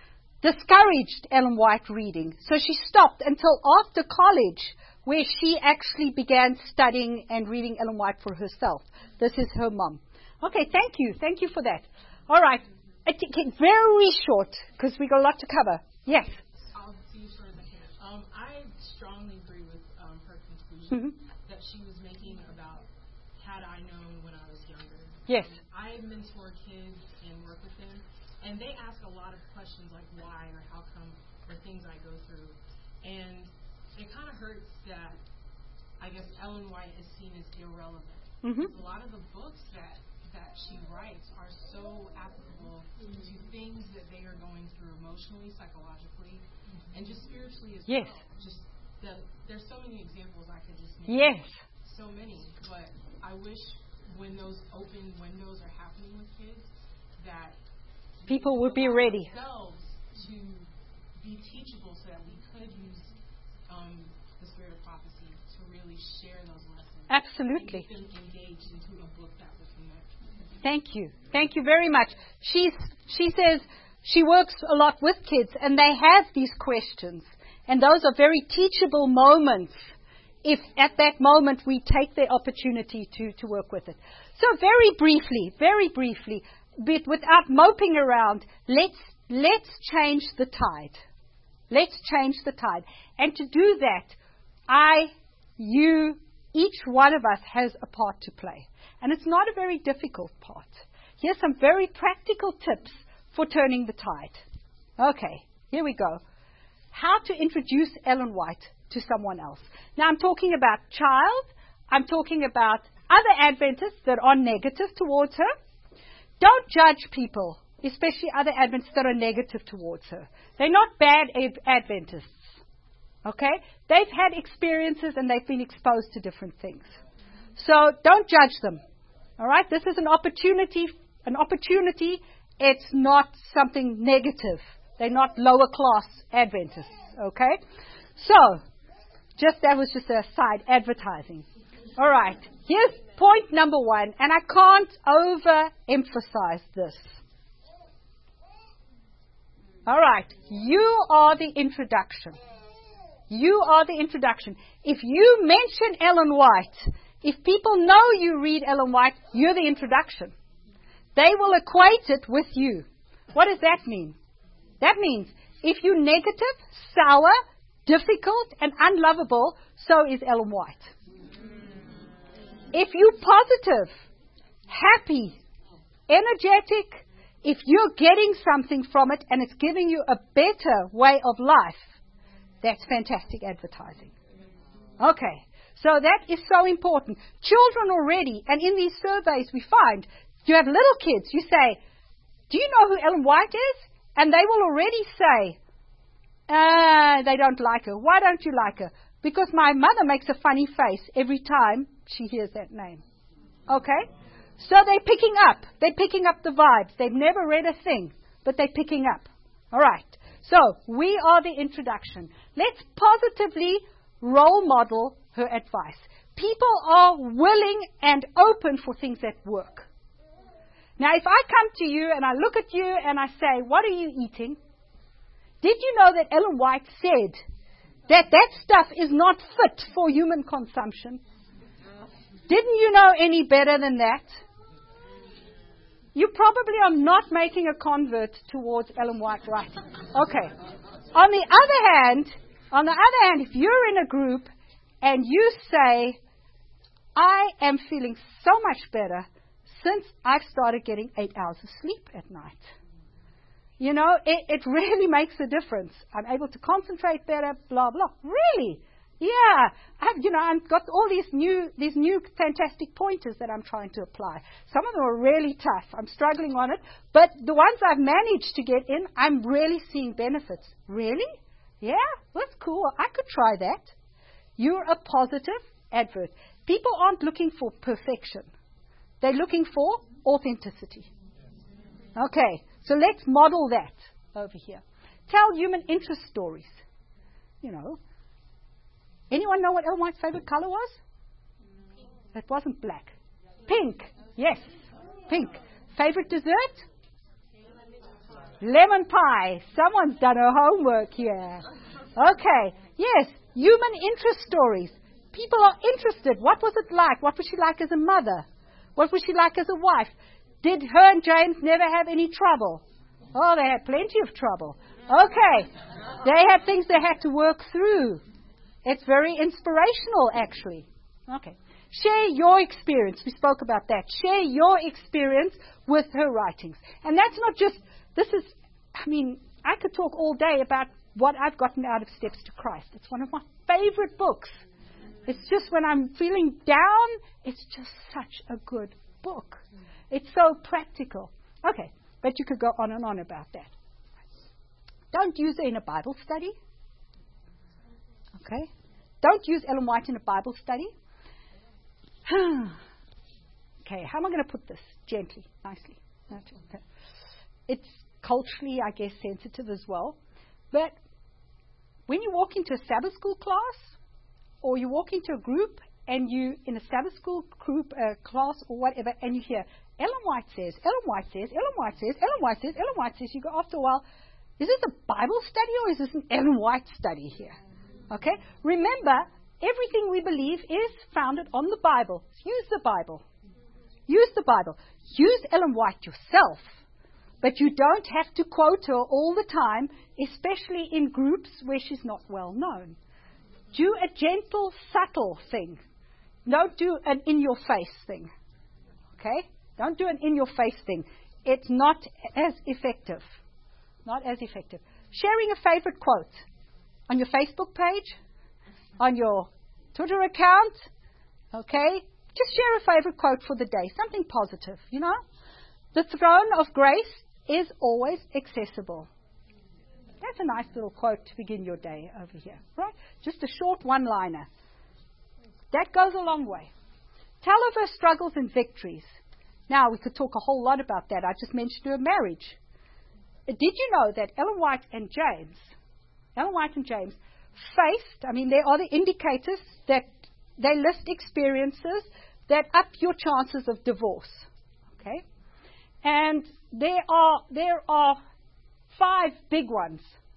discouraged Ellen White reading. So she stopped until after college, where she actually began studying and reading Ellen White for herself. This is her mom. Okay, thank you. Thank you for that. All right. I think it's very short because we got a lot to cover. Yes. I'll be short as I can. Um, I strongly agree with um, her conclusion mm-hmm. that she was making about had I known when I was younger. Yes. Um, I mentor kids and work with them, and they ask a lot of questions like why or how come or things I go through. And it kind of hurts that I guess Ellen White is seen as irrelevant. Mm-hmm. A lot of the books that that she writes are so applicable mm-hmm. to things that they are going through emotionally, psychologically, mm-hmm. and just spiritually as yes. well. Just the, there's so many examples I could just name. Yes. So many. But I wish when those open windows are happening with kids that people would be ready themselves to be teachable so that we could use um, the spirit of prophecy to really share those lessons. Absolutely. And get them engaged into a book that will connect. Thank you. Thank you very much. She's, she says she works a lot with kids and they have these questions. And those are very teachable moments if at that moment we take the opportunity to, to work with it. So very briefly, very briefly, but without moping around, let's, let's change the tide. Let's change the tide. And to do that, I, you, each one of us has a part to play. And it's not a very difficult part. Here's some very practical tips for turning the tide. Okay, here we go. How to introduce Ellen White to someone else. Now I'm talking about child. I'm talking about other Adventists that are negative towards her. Don't judge people, especially other Adventists that are negative towards her. They're not bad Adventists. Okay? They've had experiences and they've been exposed to different things. So don't judge them. All right? This is an opportunity. An opportunity. It's not something negative. They're not lower class Adventists. Okay? So, just that was just a side advertising. All right. Here's point number one, and I can't overemphasize this. All right. You are the introduction. You are the introduction. If you mention Ellen White, if people know you read Ellen White, you're the introduction. They will equate it with you. What does that mean? That means if you're negative, sour, difficult, and unlovable, so is Ellen White. If you're positive, happy, energetic, if you're getting something from it and it's giving you a better way of life, that's fantastic advertising. Okay, so that is so important. Children already, and in these surveys we find, you have little kids, you say, do you know who Ellen White is? And they will already say, ah, they don't like her. Why don't you like her? Because my mother makes a funny face every time she hears that name. Okay? So they're picking up. They're picking up the vibes. They've never read a thing, but they're picking up. All right. So we are the introduction. Let's positively role model her advice. People are willing and open for things that work. Now, if I come to you and I look at you and I say, what are you eating? Did you know that Ellen White said that that stuff is not fit for human consumption. Didn't you know any better than that? You probably are not making a convert towards Ellen White writing. Okay. On the other hand, on the other hand, if you're in a group and you say, I am feeling so much better since I've started getting eight hours of sleep at night. You know, it, it really makes a difference. I'm able to concentrate better, blah, blah. Really? Yeah. I've, you know, I've got all these new, these new fantastic pointers that I'm trying to apply. Some of them are really tough. I'm struggling on it. But the ones I've managed to get in, I'm really seeing benefits. Really? Yeah? That's cool. I could try that. You're a positive advert. People aren't looking for perfection. They're looking for authenticity. Okay, so let's model that over here. Tell human interest stories. You know. Anyone know what Ellen White's favorite color was? It wasn't black. Pink. Yes, pink. Favorite dessert? Lemon pie. Someone's done her homework here. Okay, yes, human interest stories. People are interested. What was it like? What was she like as a mother? What was she like as a wife? Did her and James never have any trouble? Oh, they had plenty of trouble. Okay. They had things they had to work through. It's very inspirational, actually. Okay. Share your experience. We spoke about that. Share your experience with her writings. And that's not just, this is, I mean, I could talk all day about what I've gotten out of Steps to Christ. It's one of my favorite books. It's just when I'm feeling down, it's just such a good book. It's so practical. Okay, but you could go on and on about that. Don't use it in a Bible study. Okay? Don't use Ellen White in a Bible study. Okay, how am I going to put this? Gently, nicely. Okay. It's culturally, I guess, sensitive as well. But when you walk into a Sabbath school class, or you walk into a group and you, in a Sabbath school group, uh, class or whatever, and you hear, Ellen White says, Ellen White says, Ellen White says, Ellen White says, Ellen White says, you go after a while, is this a Bible study or is this an Ellen White study here? Okay? Remember, everything we believe is founded on the Bible. Use the Bible. Use the Bible. Use Ellen White yourself. But you don't have to quote her all the time, especially in groups where she's not well known. Do a gentle, subtle thing. Don't do an in-your-face thing. Okay? Don't do an in-your-face thing. It's not as effective. Not as effective. Sharing a favorite quote on your Facebook page, on your Twitter account, okay? Just share a favorite quote for the day. Something positive, you know? The throne of grace is always accessible. That's a nice little quote to begin your day over here, right? Just a short one-liner. That goes a long way. Tell of her struggles and victories. Now, we could talk a whole lot about that. I just mentioned her marriage. Did you know that Ellen White and James, Ellen White and James faced, I mean, there are the indicators that they list experiences that up your chances of divorce. Okay? And there are there are five big ones.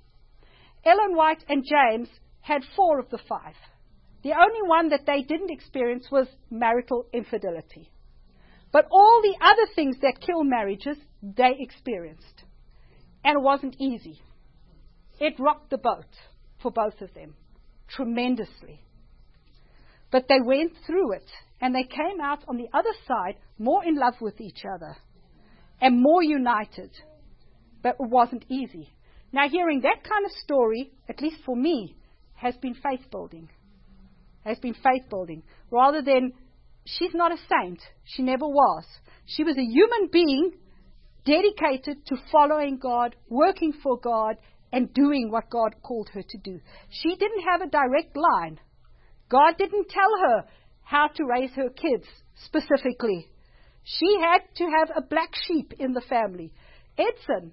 Ellen White and James had four of the five. The only one that they didn't experience was marital infidelity. But all the other things that kill marriages, they experienced. And it wasn't easy. It rocked the boat for both of them tremendously. But they went through it, and they came out on the other side more in love with each other and more united. But it wasn't easy. Now, hearing that kind of story, at least for me, has been faith-building. Has been faith-building. Rather than, she's not a saint. She never was. She was a human being dedicated to following God, working for God, and doing what God called her to do. She didn't have a direct line. God didn't tell her how to raise her kids specifically. She had to have a black sheep in the family. Edson,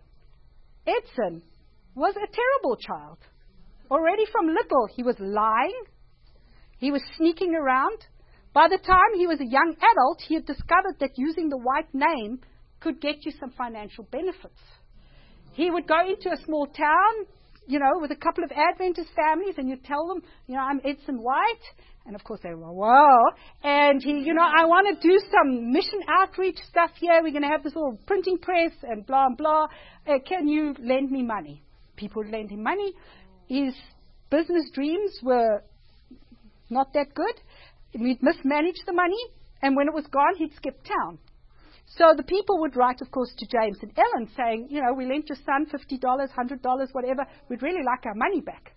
Edson was a terrible child. Already from little, he was lying. He was sneaking around. By the time he was a young adult, he had discovered that using the white name could get you some financial benefits. He would go into a small town, you know, with a couple of Adventist families, and you tell them, you know, I'm Edson White, and of course they go, wow, and he, you know, I want to do some mission outreach stuff here. We're going to have this little printing press and blah, blah. Uh, can you lend me money? People would lend him money. His business dreams were not that good. We'd mismanaged the money, and when it was gone, he'd skip town. So the people would write, of course, to James and Ellen saying, you know, we lent your son fifty dollars, one hundred dollars, whatever. We'd really like our money back.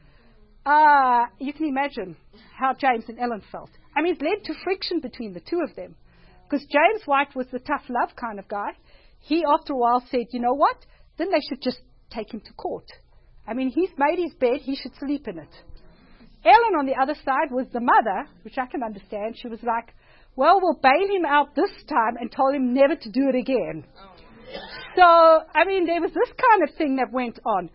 Uh, you can imagine how James and Ellen felt. I mean, it led to friction between the two of them. Because James White was the tough love kind of guy. He, after a while, said, you know what? Then they should just take him to court. I mean, he's made his bed. He should sleep in it. Ellen, on the other side, was the mother, which I can understand. She was like, well, we'll bail him out this time and told him never to do it again. So, I mean, there was this kind of thing that went on.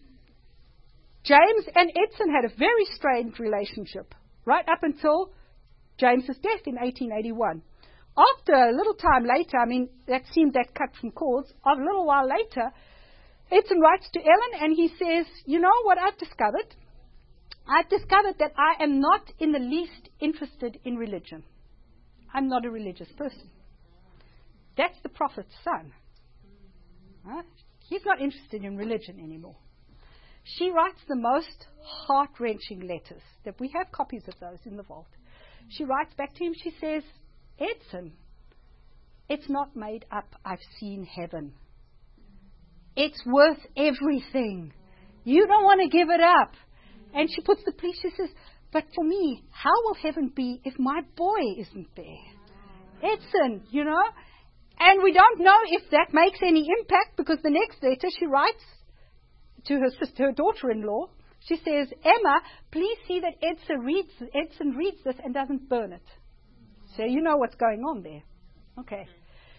James and Edson had a very strained relationship, right up until James's death in eighteen eighty-one. After a little time later, I mean, that seemed that cut from cords, a little while later, Edson writes to Ellen and he says, you know what I've discovered? I've discovered that I am not in the least interested in religion. I'm not a religious person. That's the prophet's son. Right? He's not interested in religion anymore. She writes the most heart-wrenching letters, that we have copies of those in the vault. She writes back to him, she says, Edson, it's not made up, I've seen heaven. It's worth everything. You don't want to give it up. And she puts the plea, she says, but for me, how will heaven be if my boy isn't there? Edson, you know? And we don't know if that makes any impact, because the next letter she writes to her sister, her daughter-in-law, she says, Emma, please see that Edson reads, Edson reads this and doesn't burn it. So you know what's going on there. Okay.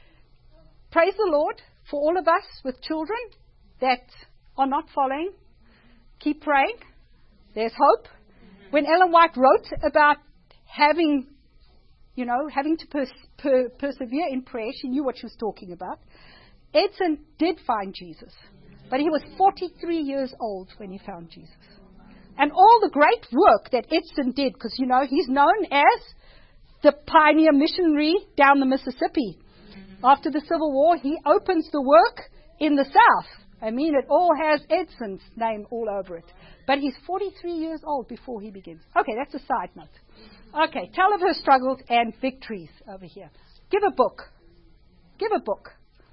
Praise the Lord for all of us with children that are not following. Keep praying. There's hope. When Ellen White wrote about having, you know, having to pers- per- persevere in prayer, she knew what she was talking about. Edson did find Jesus. But he was forty-three years old when he found Jesus. And all the great work that Edson did, because, you know, he's known as the pioneer missionary down the Mississippi. After the Civil War, he opens the work in the South. I mean, it all has Edson's name all over it. But he's forty-three years old before he begins. Okay, that's a side note. Okay, tell of her struggles and victories over here. Give a book. Give a book.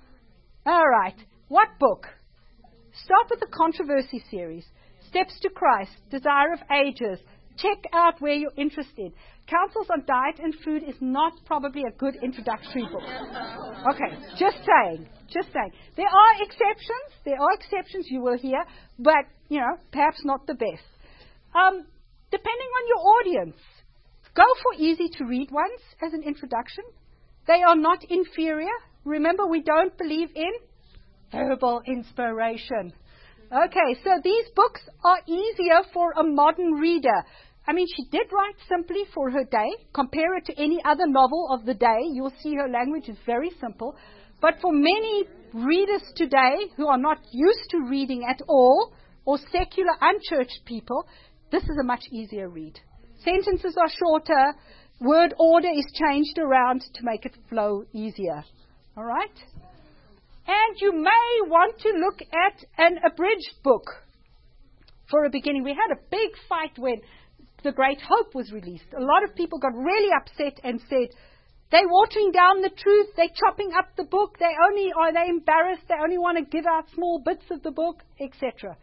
All right. What book? Start with the Controversy series. Steps to Christ. Desire of Ages. Check out where you're interested. Counsels on Diet and Food is not probably a good introductory book. Okay, just saying. Just saying. There are exceptions. There are exceptions you will hear, but, you know, perhaps not the best. Um, depending on your audience, go for easy-to-read ones as an introduction. They are not inferior. Remember, we don't believe in verbal inspiration. Okay, so these books are easier for a modern reader. I mean, she did write simply for her day. Compare it to any other novel of the day. You'll see her language is very simple. But for many readers today who are not used to reading at all, or secular, unchurched people, this is a much easier read. Sentences are shorter. Word order is changed around to make it flow easier. All right? And you may want to look at an abridged book for a beginning. We had a big fight when The Great Hope was released. A lot of people got really upset and said, they're watering down the truth, they're chopping up the book, they only are they embarrassed, they only want to give out small bits of the book, et cetera.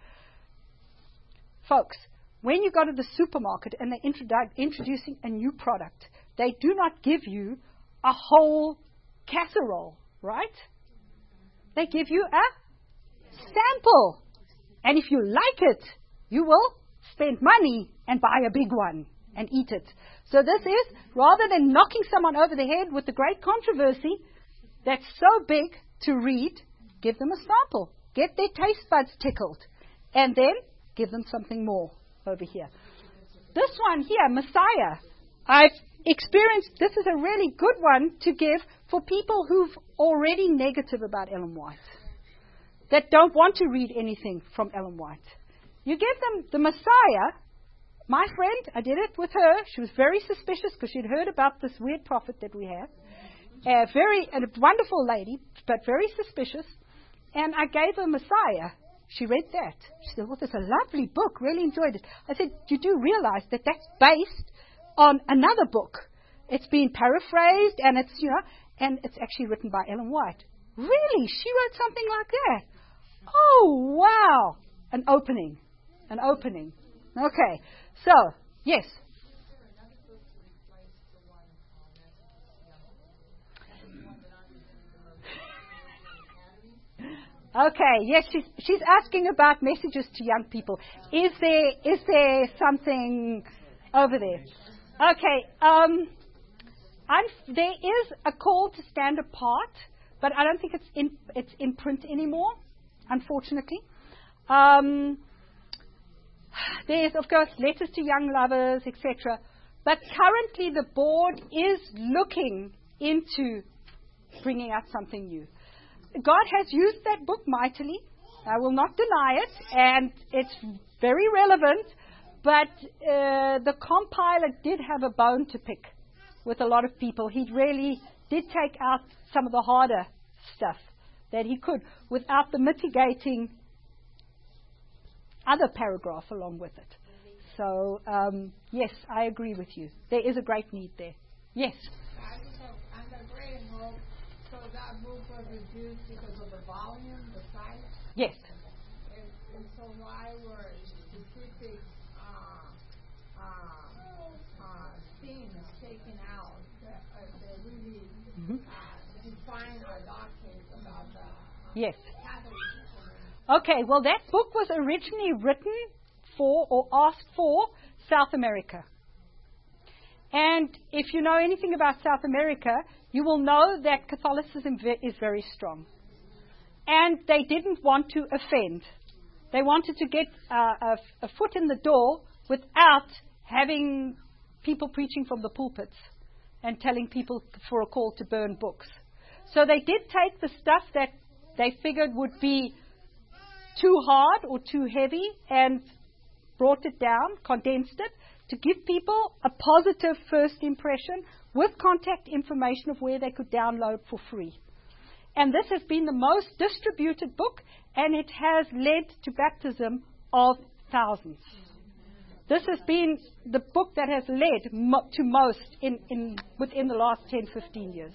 Folks, when you go to the supermarket and they're introdu- introducing a new product, they do not give you a whole casserole, right? They give you a sample. And if you like it, you will spend money and buy a big one and eat it. So this is, rather than knocking someone over the head with the great controversy that's so big to read, give them a sample. Get their taste buds tickled. And then give them something more over here. This one here, Messiah, I've experienced, this is a really good one to give for people who've already negative about Ellen White, that don't want to read anything from Ellen White. You give them the Messiah. My friend, I did it with her. She was very suspicious because she'd heard about this weird prophet that we have. A very a wonderful lady, but very suspicious. And I gave her Messiah. She read that. She said, well, it's a lovely book. Really enjoyed it. I said, you do realize that that's based on another book. It's been paraphrased and it's, you know, and it's actually written by Ellen White. Really? She wrote something like that? Oh, wow. An opening. An opening. Okay. So, yes. Okay, yes, she's she's asking about messages to young people. Is there is there something over there? Okay, um, I'm, there is a call to stand apart, but I don't think it's in it's in print anymore, unfortunately. Um, there's of course letters to young lovers, et cetera. But currently, the board is looking into bringing out something new. God has used that book mightily. I will not deny it, and it's very relevant. But uh, the compiler did have a bone to pick with a lot of people. He really did take out some of the harder stuff that he could without the mitigating other paragraph along with it. So, um, yes, I agree with you. There is a great need there. Yes? So that book was reduced because of the volume, the size? Yes. And, and so why were specific uh, uh, uh, themes taken out that, uh, that really mm-hmm. uh, define our doctrines about the uh, yes. Catholic? Okay, well, that book was originally written for or asked for South America. And if you know anything about South America, you will know that Catholicism is very strong. And they didn't want to offend. They wanted to get uh, a, a foot in the door without having people preaching from the pulpits and telling people for a call to burn books. So they did take the stuff that they figured would be too hard or too heavy and brought it down, condensed it, to give people a positive first impression with contact information of where they could download for free. And this has been the most distributed book, and it has led to baptism of thousands. This has been the book that has led mo- to most in, in within the last ten, fifteen years.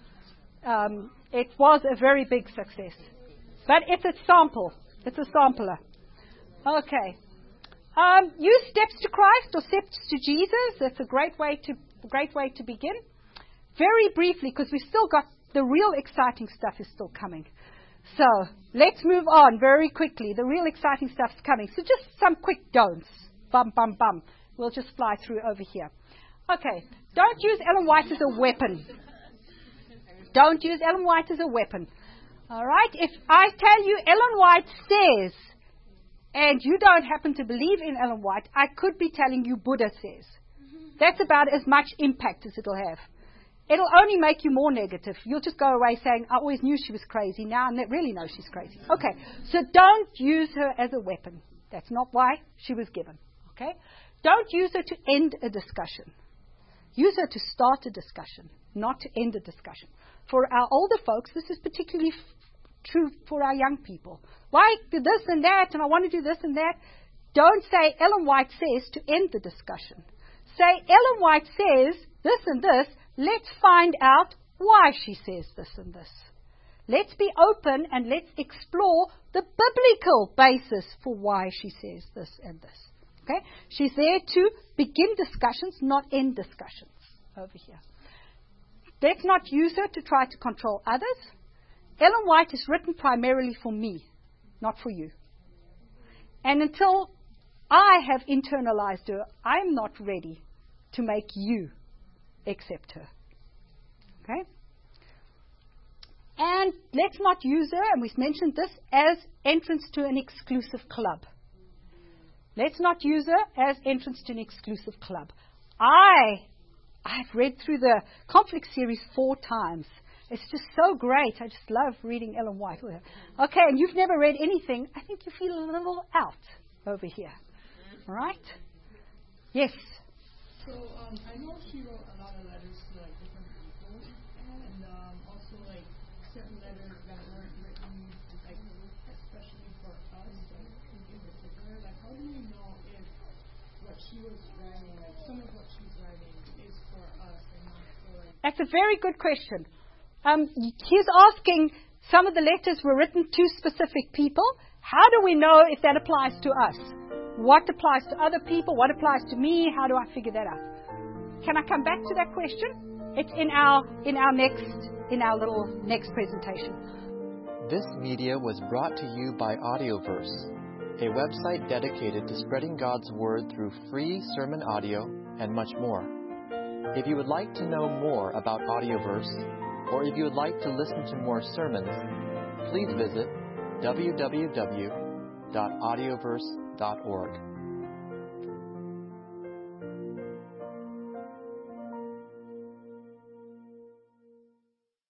Um, it was a very big success. But it's a sample. It's a sampler. Okay. Um, use steps to Christ or steps to Jesus. That's a great way to great way to begin. Very briefly, because we've still got the real exciting stuff is still coming. So let's move on very quickly. The real exciting stuff's coming. So just some quick don'ts. Bum, bum, bum. We'll just fly through over here. Okay. Don't use Ellen White as a weapon. Don't use Ellen White as a weapon. All right? If I tell you Ellen White says, and you don't happen to believe in Ellen White, I could be telling you Buddha says. That's about as much impact as it'll have. It'll only make you more negative. You'll just go away saying, I always knew she was crazy. Now I really know she's crazy. Okay, so don't use her as a weapon. That's not why she was given. Okay? Don't use her to end a discussion. Use her to start a discussion, not to end a discussion. For our older folks, this is particularly f- true for our young people. Why do this and that, and I want to do this and that? Don't say Ellen White says to end the discussion. Say Ellen White says this and this. Let's find out why she says this and this. Let's be open and let's explore the biblical basis for why she says this and this. Okay? She's there to begin discussions, not end discussions over here. Let's not use her to try to control others. Ellen White is written primarily for me, not for you. And until I have internalized her, I'm not ready to make you accept her. Okay? And let's not use her, and we've mentioned this, as entrance to an exclusive club. Let's not use her as entrance to an exclusive club. I, I've read through the Conflict series four times. It's just so great. I just love reading Ellen White with her. Okay, and you've never read anything. I think you feel a little out over here. All right? Yes. So um, I know she wrote a lot of letters to like different people, and um, also like certain letters that weren't written like especially for us, like in particular. Like, how do we know if what she was writing, like some of what she's writing, is for us and not for like? That's a very good question. Um, he's asking. Some of the letters were written to specific people. How do we know if that applies to us? What applies to other people? What applies to me? How do I figure that out? Can I come back to that question? It's in our in our next in our little next presentation. This media was brought to you by Audioverse, a website dedicated to spreading God's Word through free sermon audio and much more. If you would like to know more about Audioverse, or if you would like to listen to more sermons, please visit w w w dot audioverse dot org.